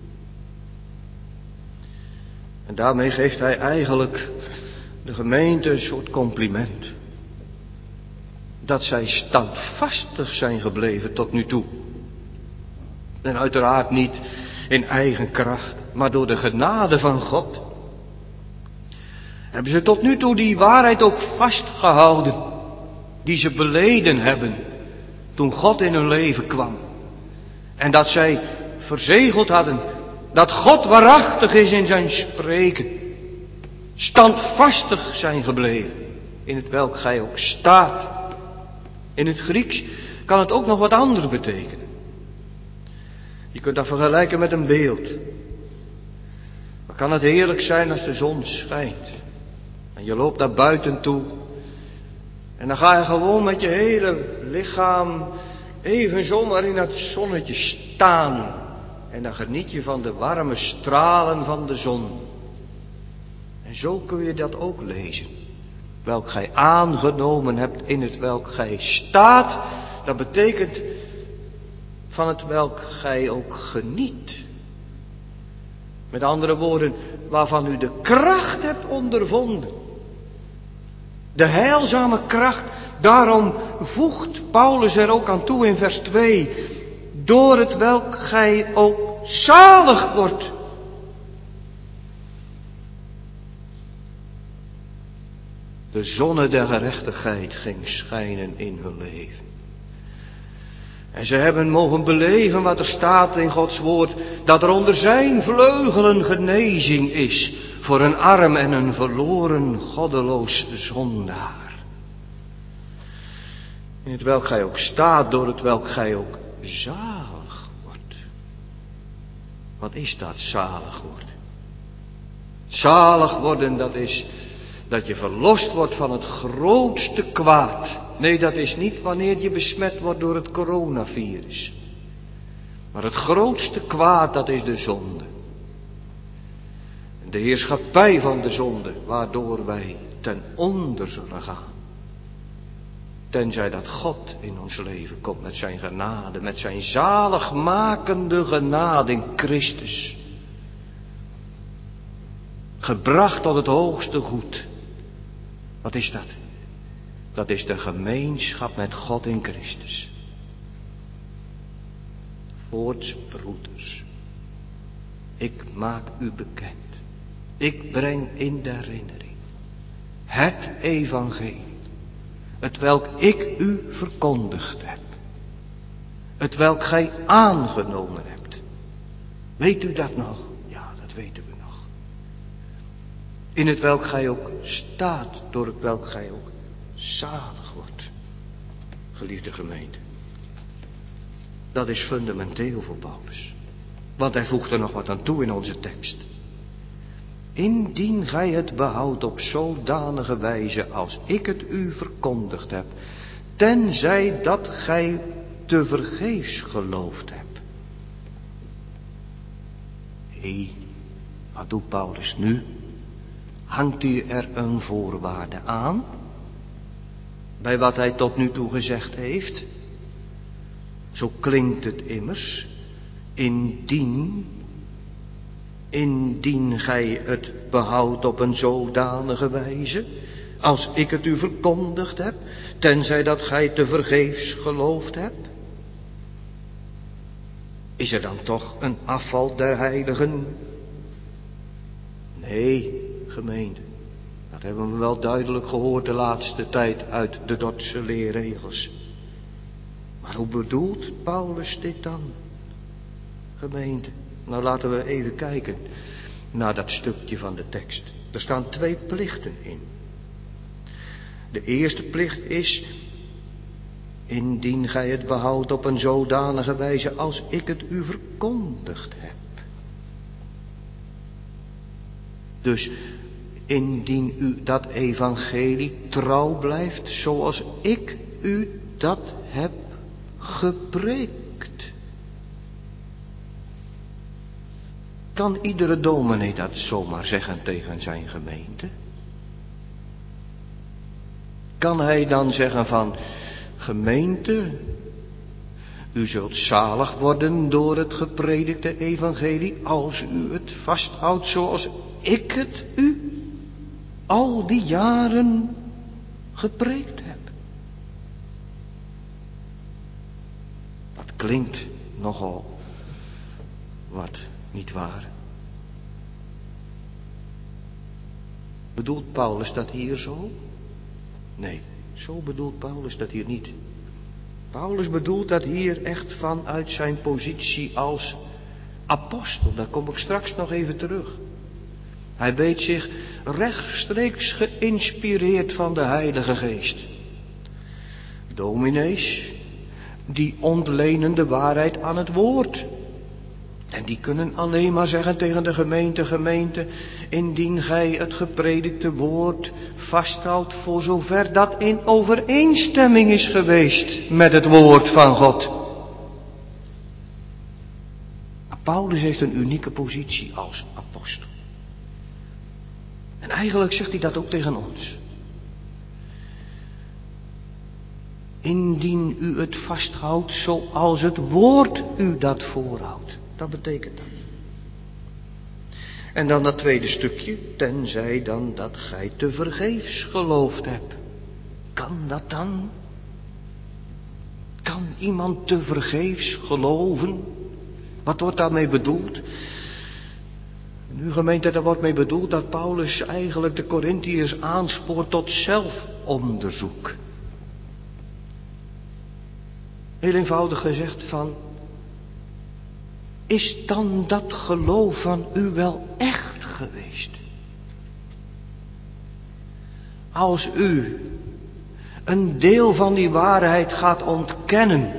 Speaker 2: En daarmee geeft hij eigenlijk de gemeente een soort compliment. Dat zij standvastig zijn gebleven tot nu toe. En uiteraard niet in eigen kracht, maar door de genade van God. Hebben ze tot nu toe die waarheid ook vastgehouden. Die ze beleden hebben toen God in hun leven kwam. En dat zij verzegeld hadden dat God waarachtig is in zijn spreken. Standvastig zijn gebleven in het welk gij ook staat. In het Grieks kan het ook nog wat anders betekenen. Je kunt dat vergelijken met een beeld. Dan kan het heerlijk zijn als de zon schijnt. En je loopt naar buiten toe. En dan ga je gewoon met je hele lichaam even zomaar in dat zonnetje staan. En dan geniet je van de warme stralen van de zon. En zo kun je dat ook lezen. Welk gij aangenomen hebt in het welk gij staat. Dat betekent van het welk gij ook geniet. Met andere woorden, waarvan u de kracht hebt ondervonden. De heilzame kracht. Daarom voegt Paulus er ook aan toe in vers 2. Door het welk gij ook zalig wordt. De zonne der gerechtigheid ging schijnen in hun leven. En ze hebben mogen beleven wat er staat in Gods woord. Dat er onder zijn vleugelen genezing is. Voor een arm en een verloren goddeloos zondaar. In het welk gij ook staat, door het welk gij ook zalig wordt. Wat is dat, zalig worden? Zalig worden, dat is dat je verlost wordt van het grootste kwaad. Nee, dat is niet wanneer je besmet wordt door het coronavirus. Maar het grootste kwaad, dat is de zonde. En de heerschappij van de zonde, waardoor wij ten onder zullen gaan. Tenzij dat God in ons leven komt met zijn genade, met zijn zaligmakende genade in Christus. Gebracht tot het hoogste goed. Wat is dat? Dat is de gemeenschap met God in Christus. Voorts, broeders, ik maak u bekend. Ik breng in de herinnering het evangelie. Het welk ik u verkondigd heb. Het welk gij aangenomen hebt. Weet u dat nog? Ja, dat weten we nog. In het welk gij ook staat, door het welk gij ook zalig wordt. Geliefde gemeente. Dat is fundamenteel voor Paulus. Want hij voegt er nog wat aan toe in onze tekst. Indien gij het behoudt op zodanige wijze als ik het u verkondigd heb. Tenzij dat gij tevergeefs geloofd hebt. Hé, wat doet Paulus nu? Hangt hij er een voorwaarde aan? Bij wat hij tot nu toe gezegd heeft? Zo klinkt het immers. Indien gij het behoudt op een zodanige wijze, als ik het u verkondigd heb, tenzij dat gij tevergeefs geloofd hebt. Is er dan toch een afval der heiligen? Nee, gemeente. Dat hebben we wel duidelijk gehoord de laatste tijd uit de Dordtse leerregels. Maar hoe bedoelt Paulus dit dan, gemeente? Nou, laten we even kijken naar dat stukje van de tekst. Er staan 2 plichten in. De eerste plicht is, indien gij het behoudt op een zodanige wijze als ik het u verkondigd heb. Dus indien u dat evangelie trouw blijft zoals ik u dat heb gepreekt. Kan iedere dominee dat zomaar zeggen tegen zijn gemeente? Kan hij dan zeggen van, gemeente, u zult zalig worden door het gepredikte evangelie als u het vasthoudt zoals ik het u al die jaren gepreekt heb? Dat klinkt nogal wat, niet waar? Bedoelt Paulus dat hier zo? Nee, zo bedoelt Paulus dat hier niet. Paulus bedoelt dat hier echt vanuit zijn positie als apostel. Daar kom ik straks nog even terug. Hij weet zich rechtstreeks geïnspireerd van de Heilige Geest. Dominees, die ontlenen de waarheid aan het woord. En die kunnen alleen maar zeggen tegen de gemeente, indien gij het gepredikte woord vasthoudt voor zover dat in overeenstemming is geweest met het woord van God. Maar Paulus heeft een unieke positie als apostel. En eigenlijk zegt hij dat ook tegen ons. Indien u het vasthoudt zoals het woord u dat voorhoudt. Dat betekent dat. En dan dat tweede stukje, tenzij dan dat gij tevergeefs geloofd hebt. Kan dat dan? Kan iemand tevergeefs geloven? Wat wordt daarmee bedoeld? Nu gemeente, daar wordt mee bedoeld dat Paulus eigenlijk de Korintiërs aanspoort tot zelfonderzoek. Heel eenvoudig gezegd van, is dan dat geloof van u wel echt geweest? Als u een deel van die waarheid gaat ontkennen,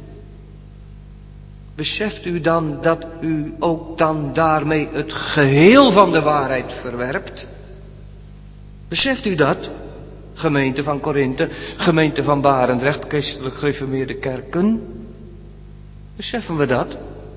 Speaker 2: beseft u dan dat u ook dan daarmee het geheel van de waarheid verwerpt? Beseft u dat? Gemeente van Korinthe, gemeente van Barendrecht, christelijk gereformeerde kerken. Beseffen we dat?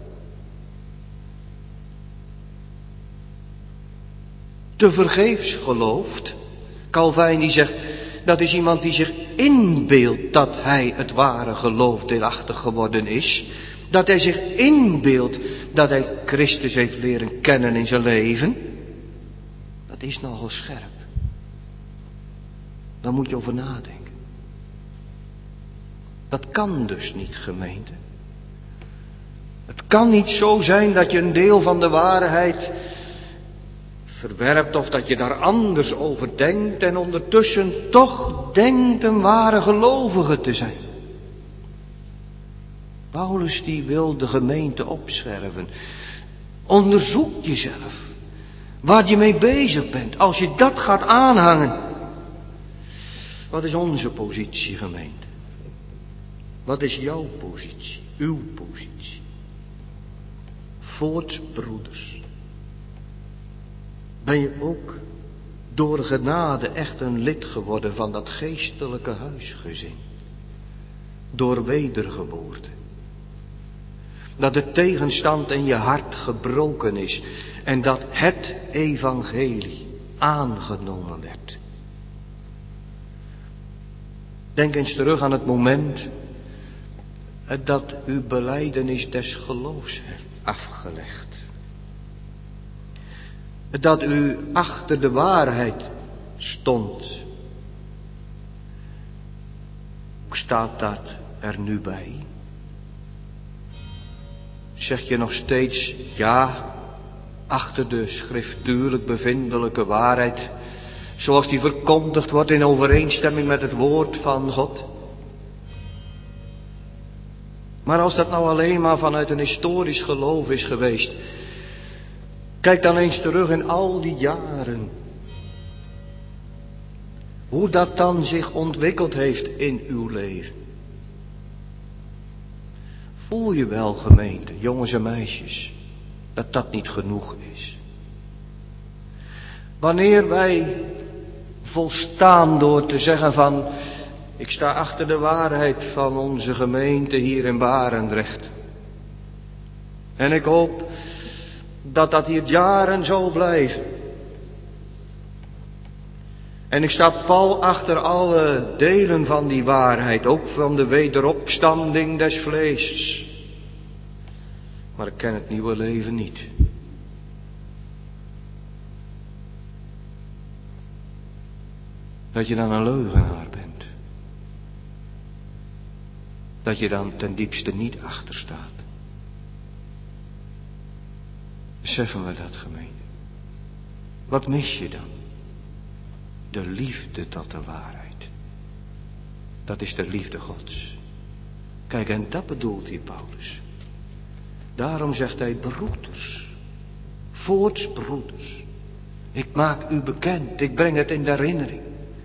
Speaker 2: Tevergeefs gelooft. Calvijn die zegt, dat is iemand die zich inbeeldt dat hij het ware geloof deelachtig geworden is. Dat hij zich inbeeldt dat hij Christus heeft leren kennen in zijn leven. Dat is nogal scherp. Daar moet je over nadenken. Dat kan dus niet, gemeente. Het kan niet zo zijn dat je een deel van de waarheid verwerpt of dat je daar anders over denkt en ondertussen toch denkt een ware gelovige te zijn. Paulus die wil de gemeente opscherven. Onderzoek jezelf. Waar je mee bezig bent. Als je dat gaat aanhangen. Wat is onze positie, gemeente? Wat is jouw positie? Uw positie? Voorts, broeders. Ben je ook door genade echt een lid geworden van dat geestelijke huisgezin? Door wedergeboorte. Dat de tegenstand in je hart gebroken is. En dat het evangelie aangenomen werd. Denk eens terug aan het moment dat u belijdenis des geloofs hebt afgelegd. Dat u achter de waarheid stond. Hoe staat dat er nu bij? Zeg je nog steeds ja achter de schriftuurlijk bevindelijke waarheid, zoals die verkondigd wordt in overeenstemming met het woord van God? Maar als dat nou alleen maar vanuit een historisch geloof is geweest, kijk dan eens terug in al die jaren. Hoe dat dan zich ontwikkeld heeft in uw leven. Voel je wel, gemeente, jongens en meisjes, dat dat niet genoeg is. Wanneer wij volstaan door te zeggen van, Ik sta achter de waarheid van onze gemeente hier in Barendrecht. En ik hoop dat dat hier jaren zal blijven. En ik sta pal achter alle delen van die waarheid, ook van de wederopstanding des vlees. Maar ik ken het nieuwe leven niet. Dat je dan een leugenaar bent. Dat je dan ten diepste niet achter staat. Beseffen we dat, gemeente? Wat mis je dan? De liefde tot de waarheid. Dat is de liefde Gods. Kijk, en dat bedoelt hier Paulus. Daarom zegt hij, broeders, voorts broeders, ik maak u bekend, ik breng het in de herinnering.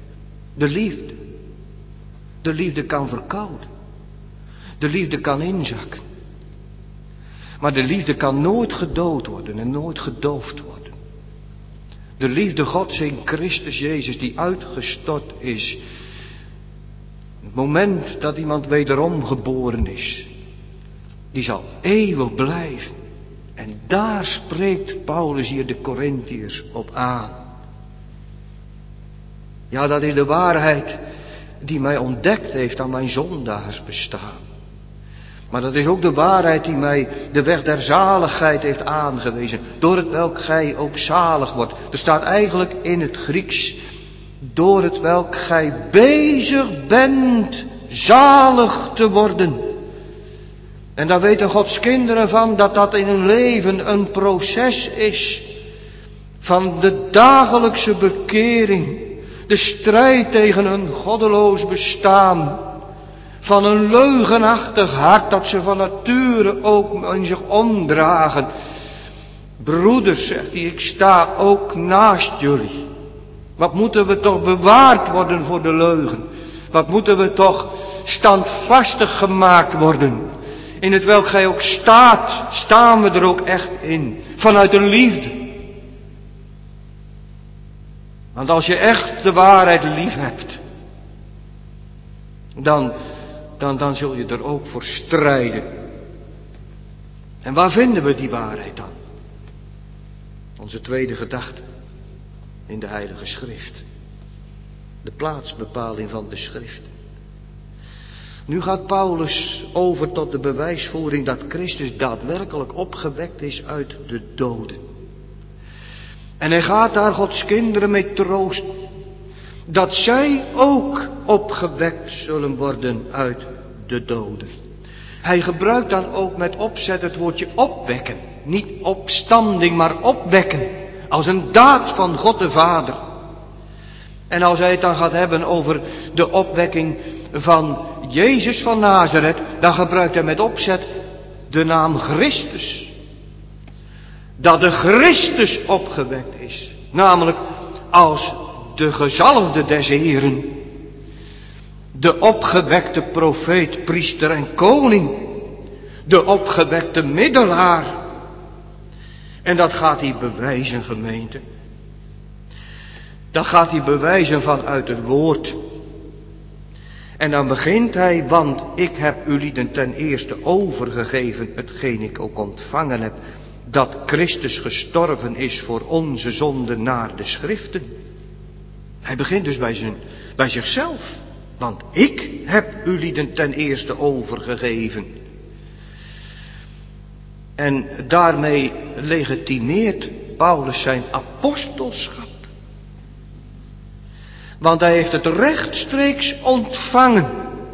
Speaker 2: De liefde kan verkouden. De liefde kan inzakken. Maar de liefde kan nooit gedood worden en nooit gedoofd worden. De liefde Gods in Christus Jezus die uitgestort is. Het moment dat iemand wederom geboren is. Die zal eeuwig blijven. En daar spreekt Paulus hier de Korintiërs op aan. Ja, dat is de waarheid die mij ontdekt heeft aan mijn zondaarsbestaan. Maar dat is ook de waarheid die mij de weg der zaligheid heeft aangewezen. Door het welk gij ook zalig wordt. Er staat eigenlijk in het Grieks. Door het welk gij bezig bent zalig te worden. En daar weten Gods kinderen van dat dat in hun leven een proces is. Van de dagelijkse bekering. De strijd tegen een goddeloos bestaan. Van een leugenachtig hart dat ze van nature ook in zich omdragen. Broeders, zegt hij, ik sta ook naast jullie. Wat moeten we toch bewaard worden voor de leugen. Wat moeten we toch standvastig gemaakt worden. In het welk gij ook staat, staan we er ook echt in. Vanuit de liefde. Want als je echt de waarheid lief hebt, dan zul je er ook voor strijden. En waar vinden we die waarheid dan? Onze tweede gedachte in de Heilige Schrift. De plaatsbepaling van de Schrift. Nu gaat Paulus over tot de bewijsvoering dat Christus daadwerkelijk opgewekt is uit de doden. En hij gaat daar Gods kinderen mee troosten. Dat zij ook opgewekt zullen worden uit de doden. Hij gebruikt dan ook met opzet het woordje opwekken. Niet opstanding, maar opwekken. Als een daad van God de Vader. En als hij het dan gaat hebben over de opwekking van Jezus van Nazareth, dan gebruikt hij met opzet de naam Christus. Dat de Christus opgewekt is. Namelijk als de gezalfde des Heren. De opgewekte profeet, priester en koning. De opgewekte middelaar. En dat gaat hij bewijzen, gemeente. Dat gaat hij bewijzen vanuit het woord. En dan begint hij, want ik heb ulieden ten eerste overgegeven, hetgeen ik ook ontvangen heb, dat Christus gestorven is voor onze zonden naar de schriften. Hij begint dus bij zichzelf. Want ik heb ulieden ten eerste overgegeven. En daarmee legitimeert Paulus zijn apostelschap. Want hij heeft het rechtstreeks ontvangen.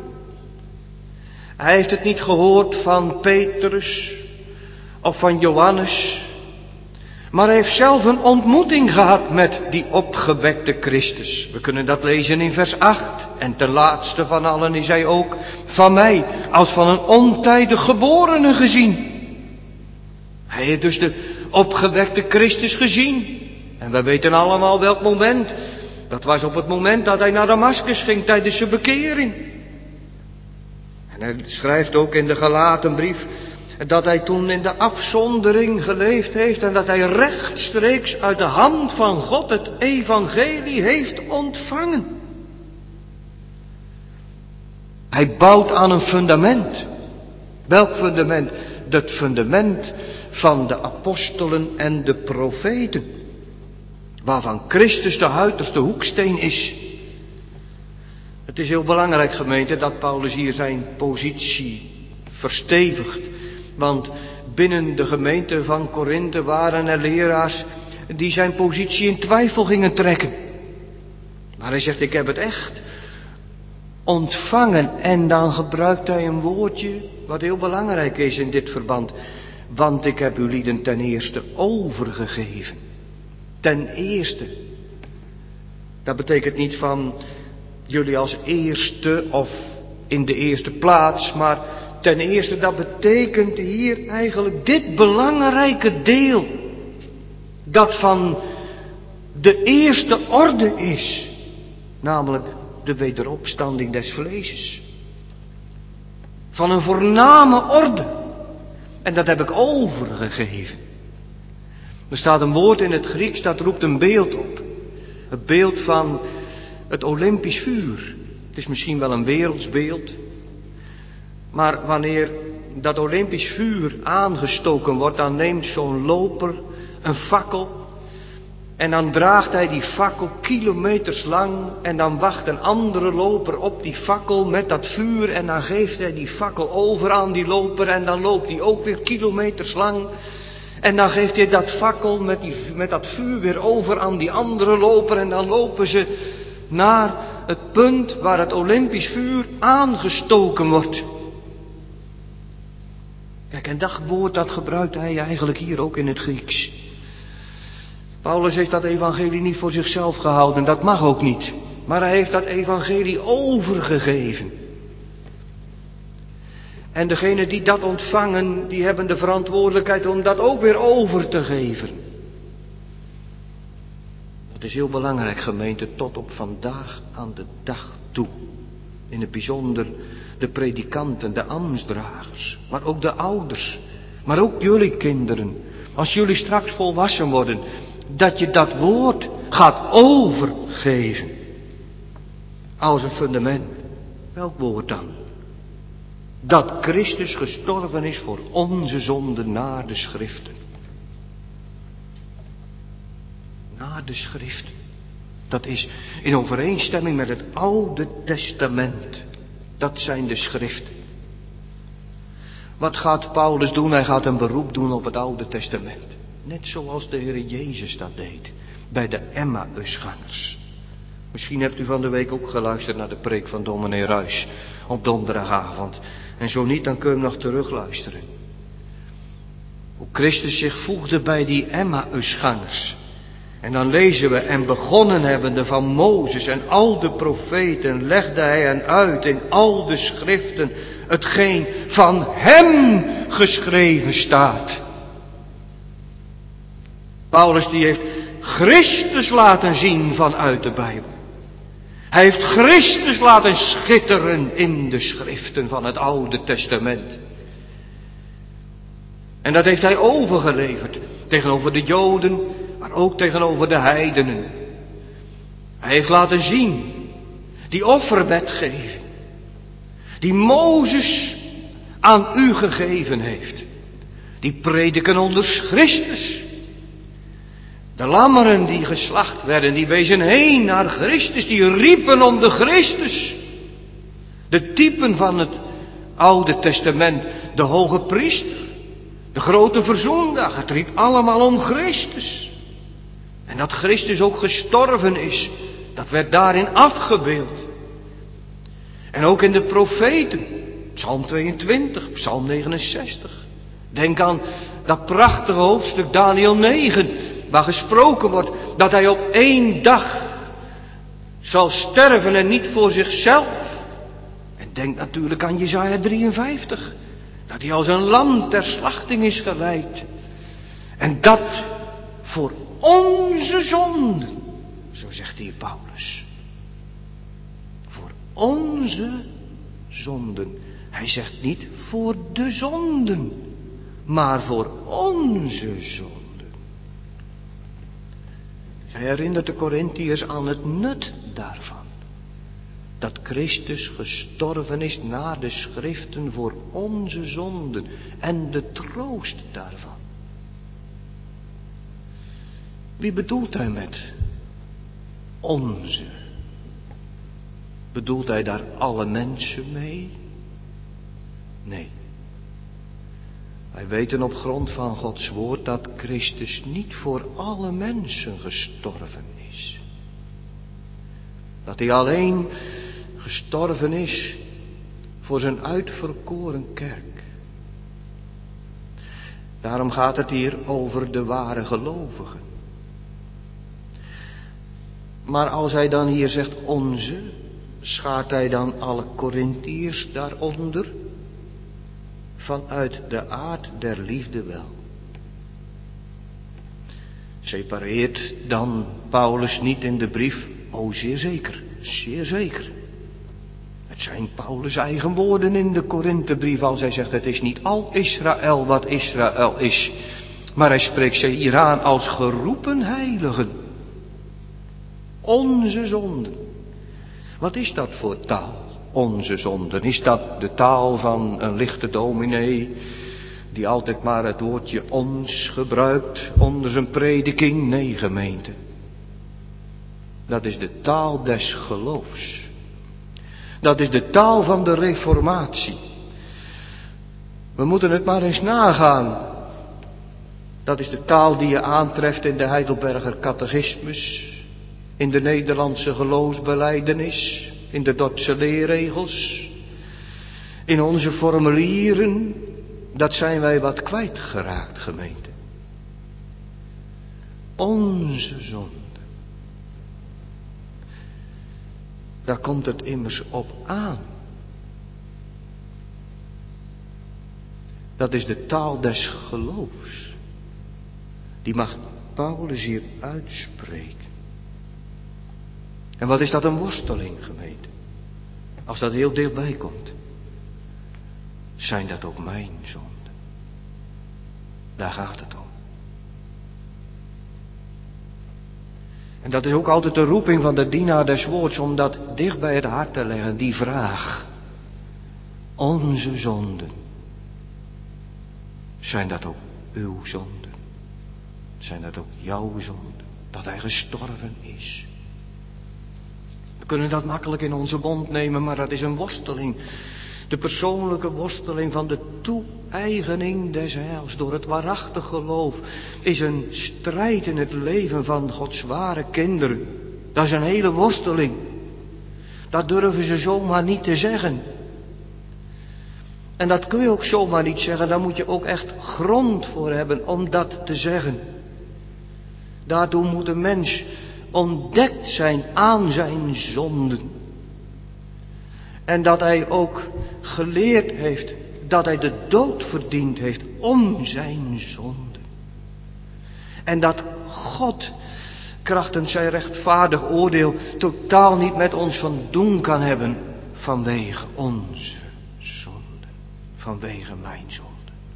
Speaker 2: Hij heeft het niet gehoord van Petrus of van Johannes. Maar hij heeft zelf een ontmoeting gehad met die opgewekte Christus. We kunnen dat lezen in vers 8. En ten laatste van allen is hij ook van mij als van een ontijdig geborene gezien. Hij heeft dus de opgewekte Christus gezien. En we weten allemaal welk moment. Dat was op het moment dat hij naar Damaskus ging tijdens zijn bekering. En hij schrijft ook in de Galatenbrief dat hij toen in de afzondering geleefd heeft en dat hij rechtstreeks uit de hand van God het evangelie heeft ontvangen. Hij bouwt aan een fundament. Welk fundament? Dat fundament van de apostelen en de profeten. Waarvan Christus de uiterste hoeksteen is. Het is heel belangrijk, gemeente, dat Paulus hier zijn positie verstevigt. Want binnen de gemeente van Korinthe waren er leraars die zijn positie in twijfel gingen trekken. Maar hij zegt, ik heb het echt ontvangen. En dan gebruikt hij een woordje wat heel belangrijk is in dit verband. Want ik heb uw lieden ten eerste overgegeven. Ten eerste. Dat betekent niet van jullie als eerste of in de eerste plaats. Maar ten eerste, dat betekent hier eigenlijk dit belangrijke deel. Dat van de eerste orde is. Namelijk de wederopstanding des vleeses. Van een voorname orde. En dat heb ik overgegeven. Er staat een woord in het Grieks dat roept een beeld op. Het beeld van het Olympisch vuur. Het is misschien wel een werelds beeld. Maar wanneer dat Olympisch vuur aangestoken wordt, dan neemt zo'n loper een fakkel. En dan draagt hij die fakkel kilometers lang. En dan wacht een andere loper op die fakkel met dat vuur. En dan geeft hij die fakkel over aan die loper. En dan loopt hij ook weer kilometers lang. En dan geeft hij dat fakkel met dat vuur weer over aan die andere loper. En dan lopen ze naar het punt waar het Olympisch vuur aangestoken wordt. Kijk, en dat woord dat gebruikt hij eigenlijk hier ook in het Grieks. Paulus heeft dat evangelie niet voor zichzelf gehouden, dat mag ook niet. Maar hij heeft dat evangelie overgegeven. En degenen die dat ontvangen, die hebben de verantwoordelijkheid om dat ook weer over te geven. Dat is heel belangrijk, gemeente, tot op vandaag aan de dag toe. In het bijzonder de predikanten, de ambtsdragers, maar ook de ouders, maar ook jullie kinderen. Als jullie straks volwassen worden, dat je dat woord gaat overgeven. Als een fundament. Welk woord dan? Dat Christus gestorven is voor onze zonden naar de schriften. Naar de schriften. Dat is in overeenstemming met het Oude Testament. Dat zijn de schriften. Wat gaat Paulus doen? Hij gaat een beroep doen op het Oude Testament. Net zoals de Heer Jezus dat deed. Bij de Emmausgangers. Misschien hebt u van de week ook geluisterd naar de preek van dominee Ruijs. Op donderdagavond. En zo niet, dan kun je hem nog terugluisteren. Hoe Christus zich voegde bij die Emmausgangers. En dan lezen we, en begonnen hebbende van Mozes en al de profeten, legde hij hen uit in al de schriften, hetgeen van hem geschreven staat. Paulus die heeft Christus laten zien vanuit de Bijbel. Hij heeft Christus laten schitteren in de schriften van het Oude Testament. En dat heeft hij overgeleverd tegenover de Joden, maar ook tegenover de heidenen. Hij heeft laten zien die offerwetgeving die Mozes aan u gegeven heeft. Die prediken onder Christus. De lammeren die geslacht werden, die wezen heen naar Christus, die riepen om de Christus. De typen van het Oude Testament, de hoge priester, de grote verzoendag, het riep allemaal om Christus. En dat Christus ook gestorven is, dat werd daarin afgebeeld. En ook in de profeten, Psalm 22, Psalm 69. Denk aan dat prachtige hoofdstuk Daniel 9, waar gesproken wordt dat hij op 1 dag zal sterven en niet voor zichzelf. En denk natuurlijk aan Jesaja 53, dat hij als een lam ter slachting is geleid. En dat voor onze zonden, zo zegt hier Paulus. Voor onze zonden. Hij zegt niet voor de zonden, maar voor onze zonden. Hij herinnert de Korintiërs aan het nut daarvan. Dat Christus gestorven is naar de schriften voor onze zonden en de troost daarvan. Wie bedoelt hij met onze? Bedoelt hij daar alle mensen mee? Nee. Wij weten op grond van Gods woord dat Christus niet voor alle mensen gestorven is. Dat hij alleen gestorven is voor zijn uitverkoren kerk. Daarom gaat het hier over de ware gelovigen. Maar als hij dan hier zegt onze, schaart hij dan alle Korintiërs daaronder? Vanuit de aard der liefde wel. Separeert dan Paulus niet in de brief? O, zeer zeker, zeer zeker. Het zijn Paulus' eigen woorden in de Korinthebrief als hij zegt: het is niet al Israël wat Israël is, maar hij spreekt ze hier aan als geroepen heiligen. Onze zonden. Wat is dat voor taal? Onze zonden. Is dat de taal van een lichte dominee die altijd maar het woordje ons gebruikt onder zijn prediking? Nee, gemeente. Dat is de taal des geloofs. Dat is de taal van de reformatie. We moeten het maar eens nagaan. Dat is de taal die je aantreft in de Heidelberger catechismus, in de Nederlandse geloofsbelijdenis, in de Dordtse leerregels, in onze formulieren. Dat zijn wij wat kwijtgeraakt, gemeente. Onze zonde. Daar komt het immers op aan. Dat is de taal des geloofs. Die mag Paulus hier uitspreken. En wat is dat een worsteling, gemeente? Als dat heel dichtbij komt. Zijn dat ook mijn zonden? Daar gaat het om. En dat is ook altijd de roeping van de dienaar des woords, om dat dicht bij het hart te leggen, die vraag. Onze zonden. Zijn dat ook uw zonden? Zijn dat ook jouw zonden? Dat hij gestorven is. We kunnen dat makkelijk in onze mond nemen, maar dat is een worsteling. De persoonlijke worsteling van de toe-eigening des heils door het waarachtig geloof is een strijd in het leven van Gods ware kinderen. Dat is een hele worsteling. Dat durven ze zomaar niet te zeggen. En dat kun je ook zomaar niet zeggen. Daar moet je ook echt grond voor hebben om dat te zeggen. Daartoe moet een mens ontdekt zijn aan zijn zonden. En dat hij ook geleerd heeft dat hij de dood verdiend heeft om zijn zonden. En dat God krachtens zijn rechtvaardig oordeel totaal niet met ons van doen kan hebben vanwege onze zonden, vanwege mijn zonden.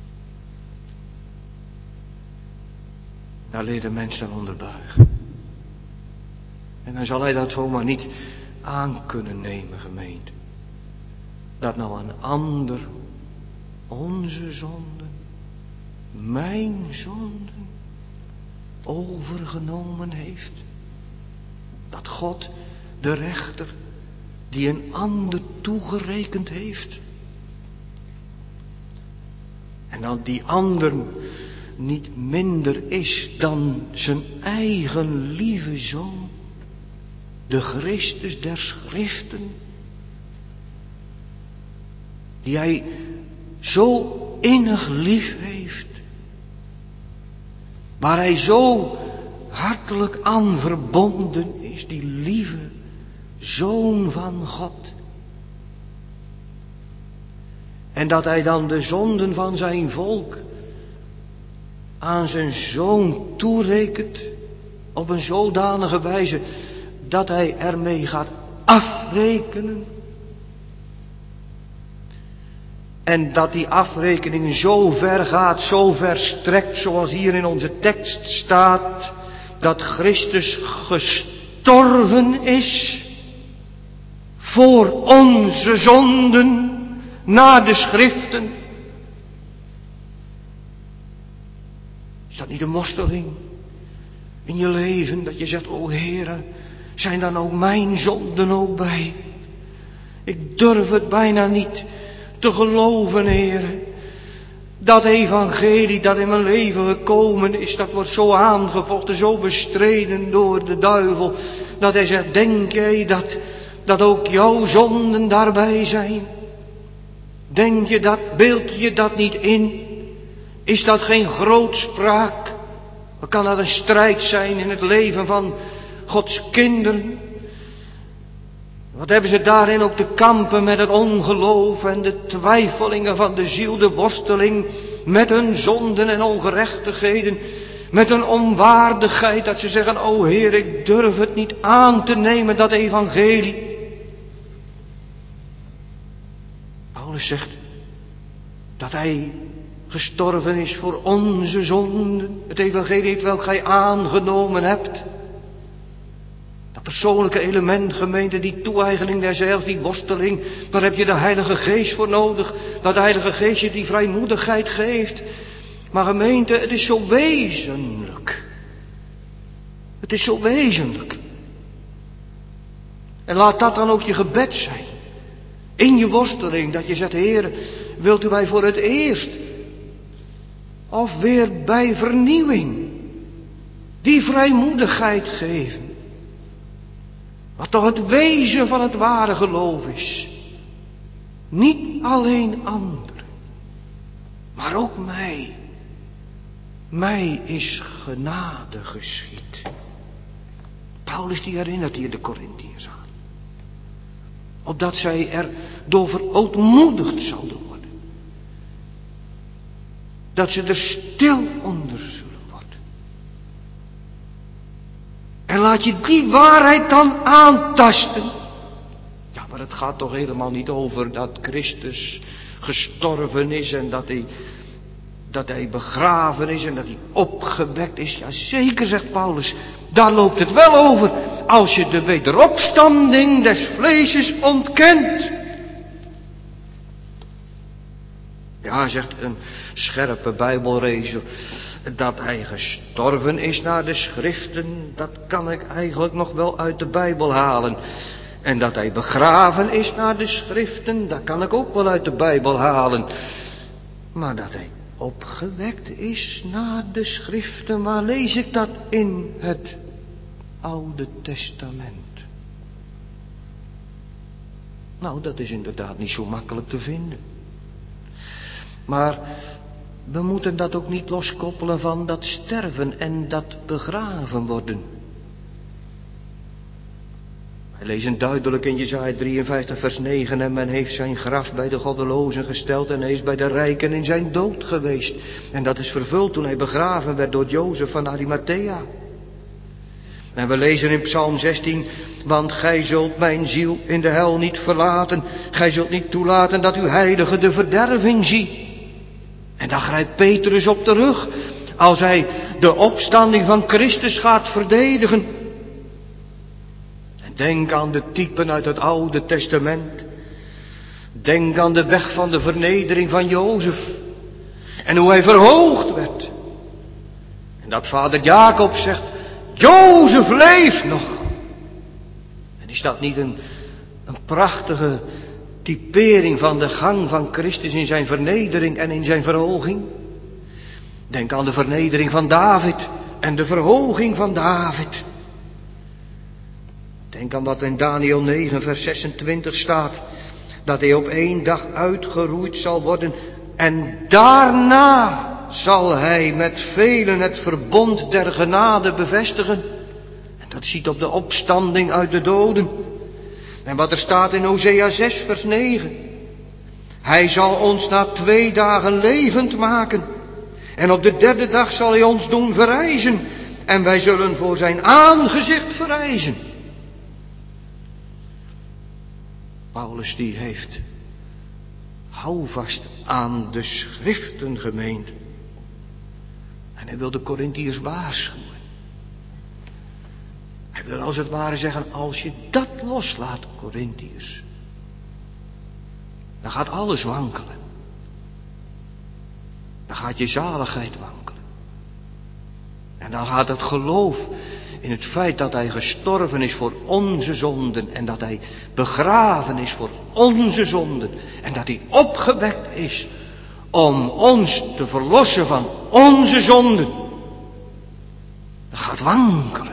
Speaker 2: Daar leert de mens dan onder buigen. En dan zal hij dat zomaar niet aan kunnen nemen, gemeente. Dat nou een ander onze zonden, mijn zonden, overgenomen heeft. Dat God, de rechter, die een ander toegerekend heeft. En dat die ander niet minder is dan zijn eigen lieve zoon, de Christus der schriften, die hij zo innig lief heeft, waar hij zo hartelijk aan verbonden is, die lieve Zoon van God. En dat hij dan de zonden van zijn volk aan zijn Zoon toerekent op een zodanige wijze dat hij ermee gaat afrekenen. En dat die afrekening zo ver gaat, zo ver strekt, zoals hier in onze tekst staat, dat Christus gestorven is voor onze zonden naar de schriften. Is dat niet een worsteling in je leven, dat je zegt, o Heere, zijn dan ook mijn zonden ook bij? Ik durf het bijna niet te geloven, Heere. Dat evangelie dat in mijn leven gekomen is, dat wordt zo aangevochten, zo bestreden door de duivel. Dat hij zegt, denk jij dat ook jouw zonden daarbij zijn? Denk je dat, beeld je dat niet in? Is dat geen grootspraak? Wat kan dat een strijd zijn in het leven van Gods kinderen? Wat hebben ze daarin ook te kampen met het ongeloof en de twijfelingen van de ziel, de worsteling met hun zonden en ongerechtigheden, met hun onwaardigheid, dat ze zeggen, o Heer, ik durf het niet aan te nemen, dat evangelie. Paulus zegt dat hij gestorven is voor onze zonden, het evangelie welk gij aangenomen hebt. Dat persoonlijke element, gemeente, die toe-eigening derzelfs, die worsteling, daar heb je de Heilige Geest voor nodig. Dat de Heilige Geest je die vrijmoedigheid geeft. Maar gemeente, het is zo wezenlijk. Het is zo wezenlijk. En laat dat dan ook je gebed zijn. In je worsteling, dat je zegt, Heer, wilt u mij voor het eerst, of weer bij vernieuwing, die vrijmoedigheid geven. Wat toch het wezen van het ware geloof is. Niet alleen anderen, maar ook mij. Mij is genade geschied. Paulus die herinnert hier de Korintiërs aan. Opdat zij er door verootmoedigd zouden worden. Dat ze er stil onder zullen. En laat je die waarheid dan aantasten. Ja, maar het gaat toch helemaal niet over dat Christus gestorven is en dat hij begraven is en dat hij opgewekt is. Ja, zeker, zegt Paulus, daar loopt het wel over. Als je de wederopstanding des vleeses ontkent. Ja, zegt een scherpe bijbellezer, dat hij gestorven is naar de schriften, dat kan ik eigenlijk nog wel uit de Bijbel halen. En dat hij begraven is naar de schriften, dat kan ik ook wel uit de Bijbel halen. Maar dat hij opgewekt is naar de schriften, waar lees ik dat in het Oude Testament? Nou, dat is inderdaad niet zo makkelijk te vinden. Maar we moeten dat ook niet loskoppelen van dat sterven en dat begraven worden. Wij lezen duidelijk in Jesaja 53 vers 9. En men heeft zijn graf bij de goddelozen gesteld en hij is bij de rijken in zijn dood geweest. En dat is vervuld toen hij begraven werd door Jozef van Arimathea. En we lezen in Psalm 16, want gij zult mijn ziel in de hel niet verlaten. Gij zult niet toelaten dat uw heilige de verderving ziet. En dan grijpt Petrus op terug, als hij de opstanding van Christus gaat verdedigen. En denk aan de typen uit het Oude Testament. Denk aan de weg van de vernedering van Jozef. En hoe hij verhoogd werd. En dat vader Jacob zegt, Jozef leeft nog. En is dat niet een prachtige typering van de gang van Christus in zijn vernedering en in zijn verhoging? Denk aan de vernedering van David en de verhoging van David. Denk aan wat in Daniel 9 vers 26 staat. Dat hij op 1 dag uitgeroeid zal worden. En daarna zal hij met velen het verbond der genade bevestigen. En dat ziet op de opstanding uit de doden. En wat er staat in Hosea 6 vers 9. Hij zal ons na 2 dagen levend maken. En op de 3e dag zal hij ons doen verrijzen. En wij zullen voor zijn aangezicht verrijzen. Paulus die heeft houvast aan de schriften, gemeente. En hij wil de Korintiërs waarschuwen. Hij wil als het ware zeggen, als je dat loslaat, Korintiërs, dan gaat alles wankelen. Dan gaat je zaligheid wankelen. En dan gaat het geloof in het feit dat hij gestorven is voor onze zonden en dat hij begraven is voor onze zonden en dat hij opgewekt is om ons te verlossen van onze zonden. Dat gaat wankelen.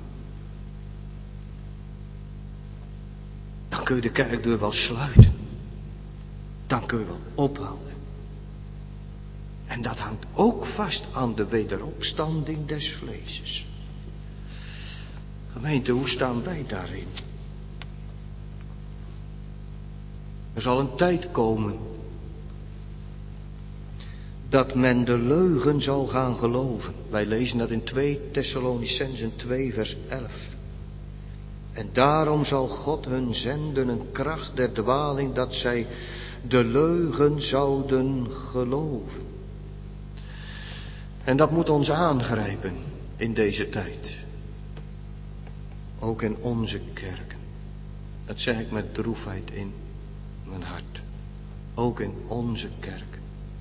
Speaker 2: Dan kun je de kerkdeur wel sluiten. Dan kun je wel ophouden. En dat hangt ook vast aan de wederopstanding des vleeses. Gemeente, hoe staan wij daarin? Er zal een tijd komen dat men de leugen zal gaan geloven. Wij lezen dat in 2 Thessalonicenzen 2 vers 11. En daarom zal God hun zenden een kracht der dwaling dat zij de leugen zouden geloven. En dat moet ons aangrijpen in deze tijd. Ook in onze kerken. Dat zeg ik met droefheid in mijn hart. Ook in onze kerken.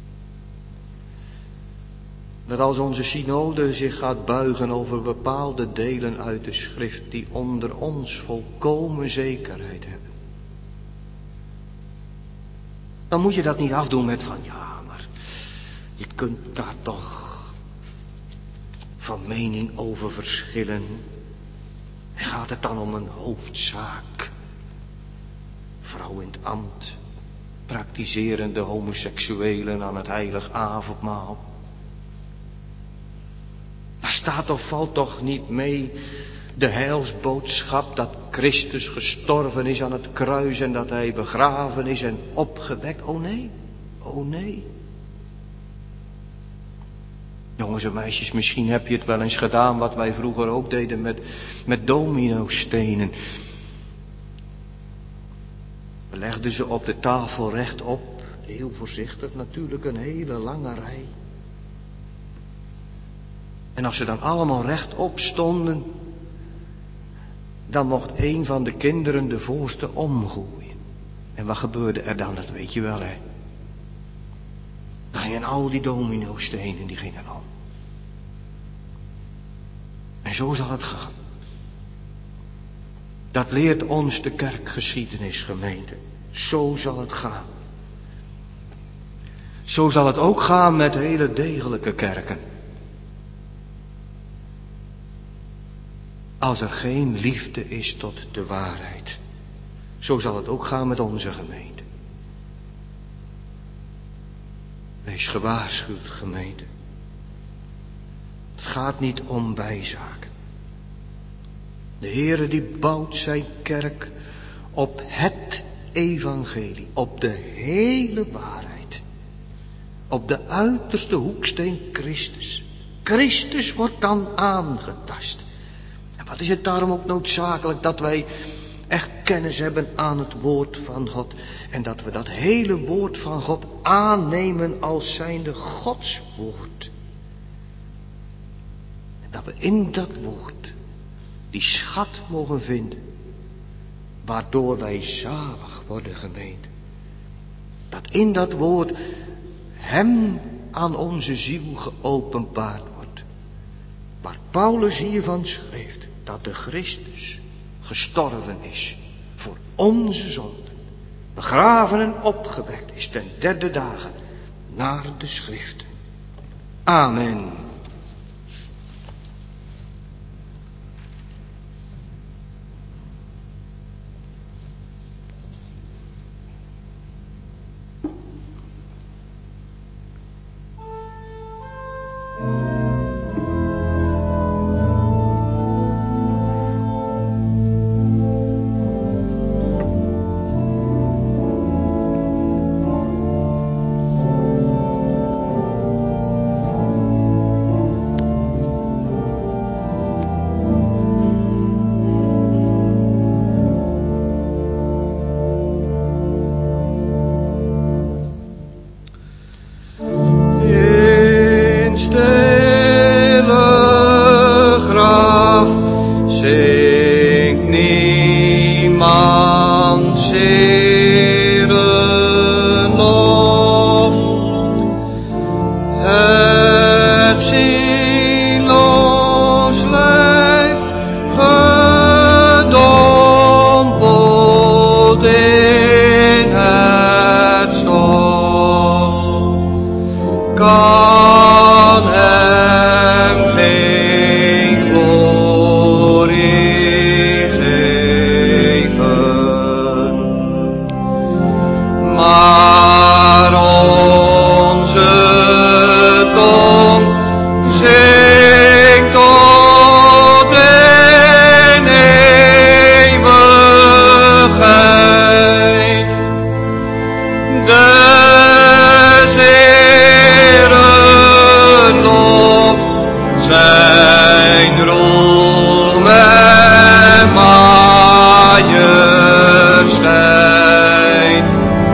Speaker 2: Dat als onze synode zich gaat buigen over bepaalde delen uit de schrift die onder ons volkomen zekerheid hebben. Dan moet je dat niet afdoen met van ja, maar je kunt daar toch van mening over verschillen. En gaat het dan om een hoofdzaak? Vrouw in het ambt, praktiserende homoseksuelen aan het heilig avondmaal. Maar staat of valt toch niet mee de heilsboodschap dat Christus gestorven is aan het kruis en dat hij begraven is en opgewekt? Oh nee, oh nee. Jongens en meisjes, misschien heb je het wel eens gedaan wat wij vroeger ook deden met dominostenen. We legden ze op de tafel rechtop, heel voorzichtig natuurlijk, een hele lange rij. En als ze dan allemaal rechtop stonden, dan mocht een van de kinderen de voorste omgooien. En wat gebeurde er dan? Dat weet je wel, hè. Dan gingen al die dominostenen, die gingen om. En zo zal het gaan. Dat leert ons de kerkgeschiedenis, gemeente. Zo zal het gaan. Zo zal het ook gaan met hele degelijke kerken. Als er geen liefde is tot de waarheid. Zo zal het ook gaan met onze gemeente. Wees gewaarschuwd, gemeente. Het gaat niet om bijzaken. De Heere die bouwt zijn kerk op het evangelie, op de hele waarheid. Op de uiterste hoeksteen Christus. Christus wordt dan aangetast. En wat is het daarom ook noodzakelijk dat wij echt kennis hebben aan het woord van God. En dat we dat hele woord van God aannemen als zijnde Gods woord. En dat we in dat woord die schat mogen vinden. Waardoor wij zalig worden, gemeente. Dat in dat woord hem aan onze ziel geopenbaard wordt. Waar Paulus hiervan schreef dat de Christus gestorven is voor onze zonden. Begraven en opgewekt is ten derde dagen naar de schriften. Amen. Mans Heeren lof, het zieloos lijf gedompeld in het stof, kan hem geen glorie geven, maar onze tong zingt tot in eeuwigheid. Des Heeren lof, zijn roem en majesteit.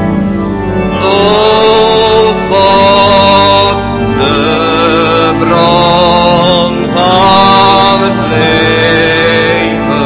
Speaker 2: Loof God, de bron van het leven.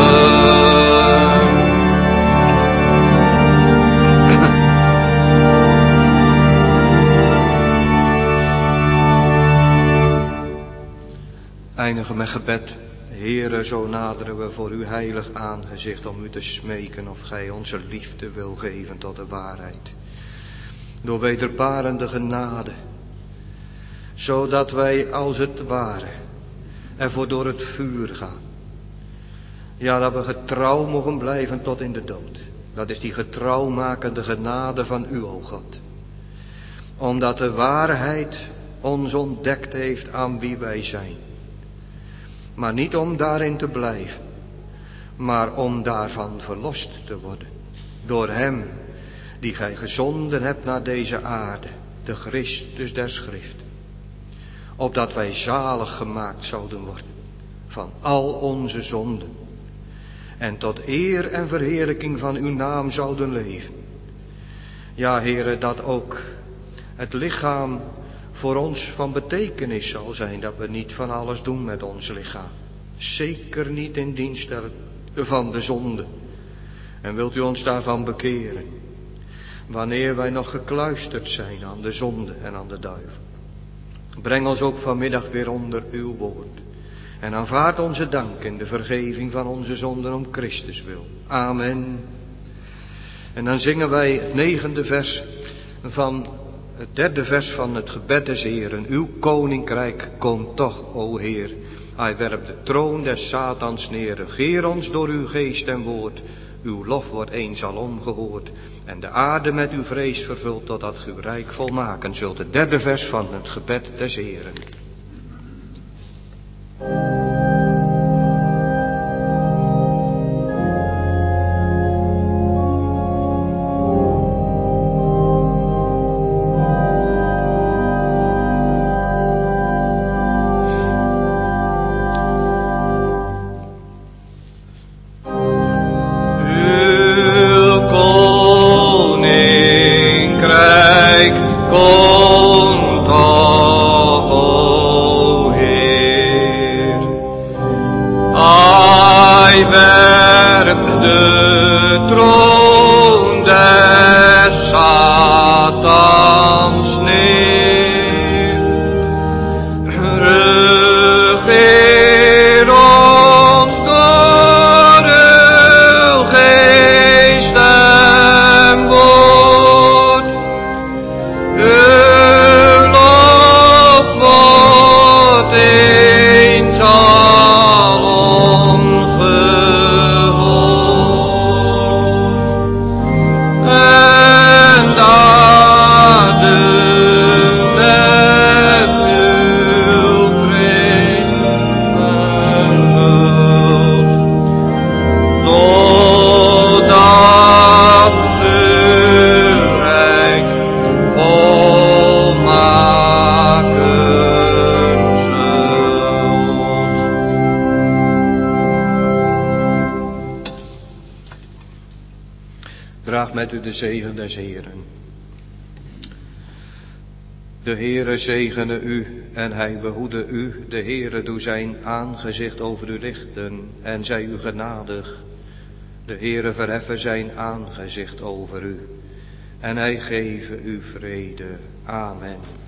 Speaker 2: Eindigen met gebed. Heere, zo naderen we voor uw heilig aangezicht om u te smeken of gij onze liefde wil geven tot de waarheid. Door wederbarende genade, zodat wij als het ware ervoor door het vuur gaan. Ja, dat we getrouw mogen blijven tot in de dood. Dat is die getrouwmakende genade van u, o God. Omdat de waarheid ons ontdekt heeft aan wie wij zijn. Maar niet om daarin te blijven, maar om daarvan verlost te worden. Door hem die gij gezonden hebt naar deze aarde, de Christus der Schrift. Opdat wij zalig gemaakt zouden worden van al onze zonden. En tot eer en verheerlijking van uw naam zouden leven. Ja, Heere, dat ook het lichaam voor ons van betekenis zal zijn, dat we niet van alles doen met ons lichaam. Zeker niet in dienst van de zonde. En wilt u ons daarvan bekeren, wanneer wij nog gekluisterd zijn aan de zonde en aan de duivel. Breng ons ook vanmiddag weer onder uw woord. En aanvaard onze dank in de vergeving van onze zonden om Christus wil. Amen. En dan zingen wij het 9e vers van het 3e vers van het gebed des Heeren. Uw koninkrijk komt toch, o Heer. Hij werpt de troon des Satans neer. Regeer ons door uw geest en woord. Uw lof wordt eens alom gehoord. En de aarde met uw vrees vervult, totdat ge uw rijk volmaken zult. Het 3e vers van het gebed des Heeren.
Speaker 3: Komt toch, o Heer. Hij werpt de troon des Satans neer. Regeer ons door uw geest en woord. Uw lof wordt eens alom gehoord. En daden met uw vrezen vult, totdat uw rijk volmaken zult.
Speaker 2: Draag met u de zegen des Heeren. De Heere zegene u en hij behoede u. De Heere doe zijn aangezicht over u lichten en zij u genadig. De Heere verheffen zijn aangezicht over u en hij geven u vrede. Amen.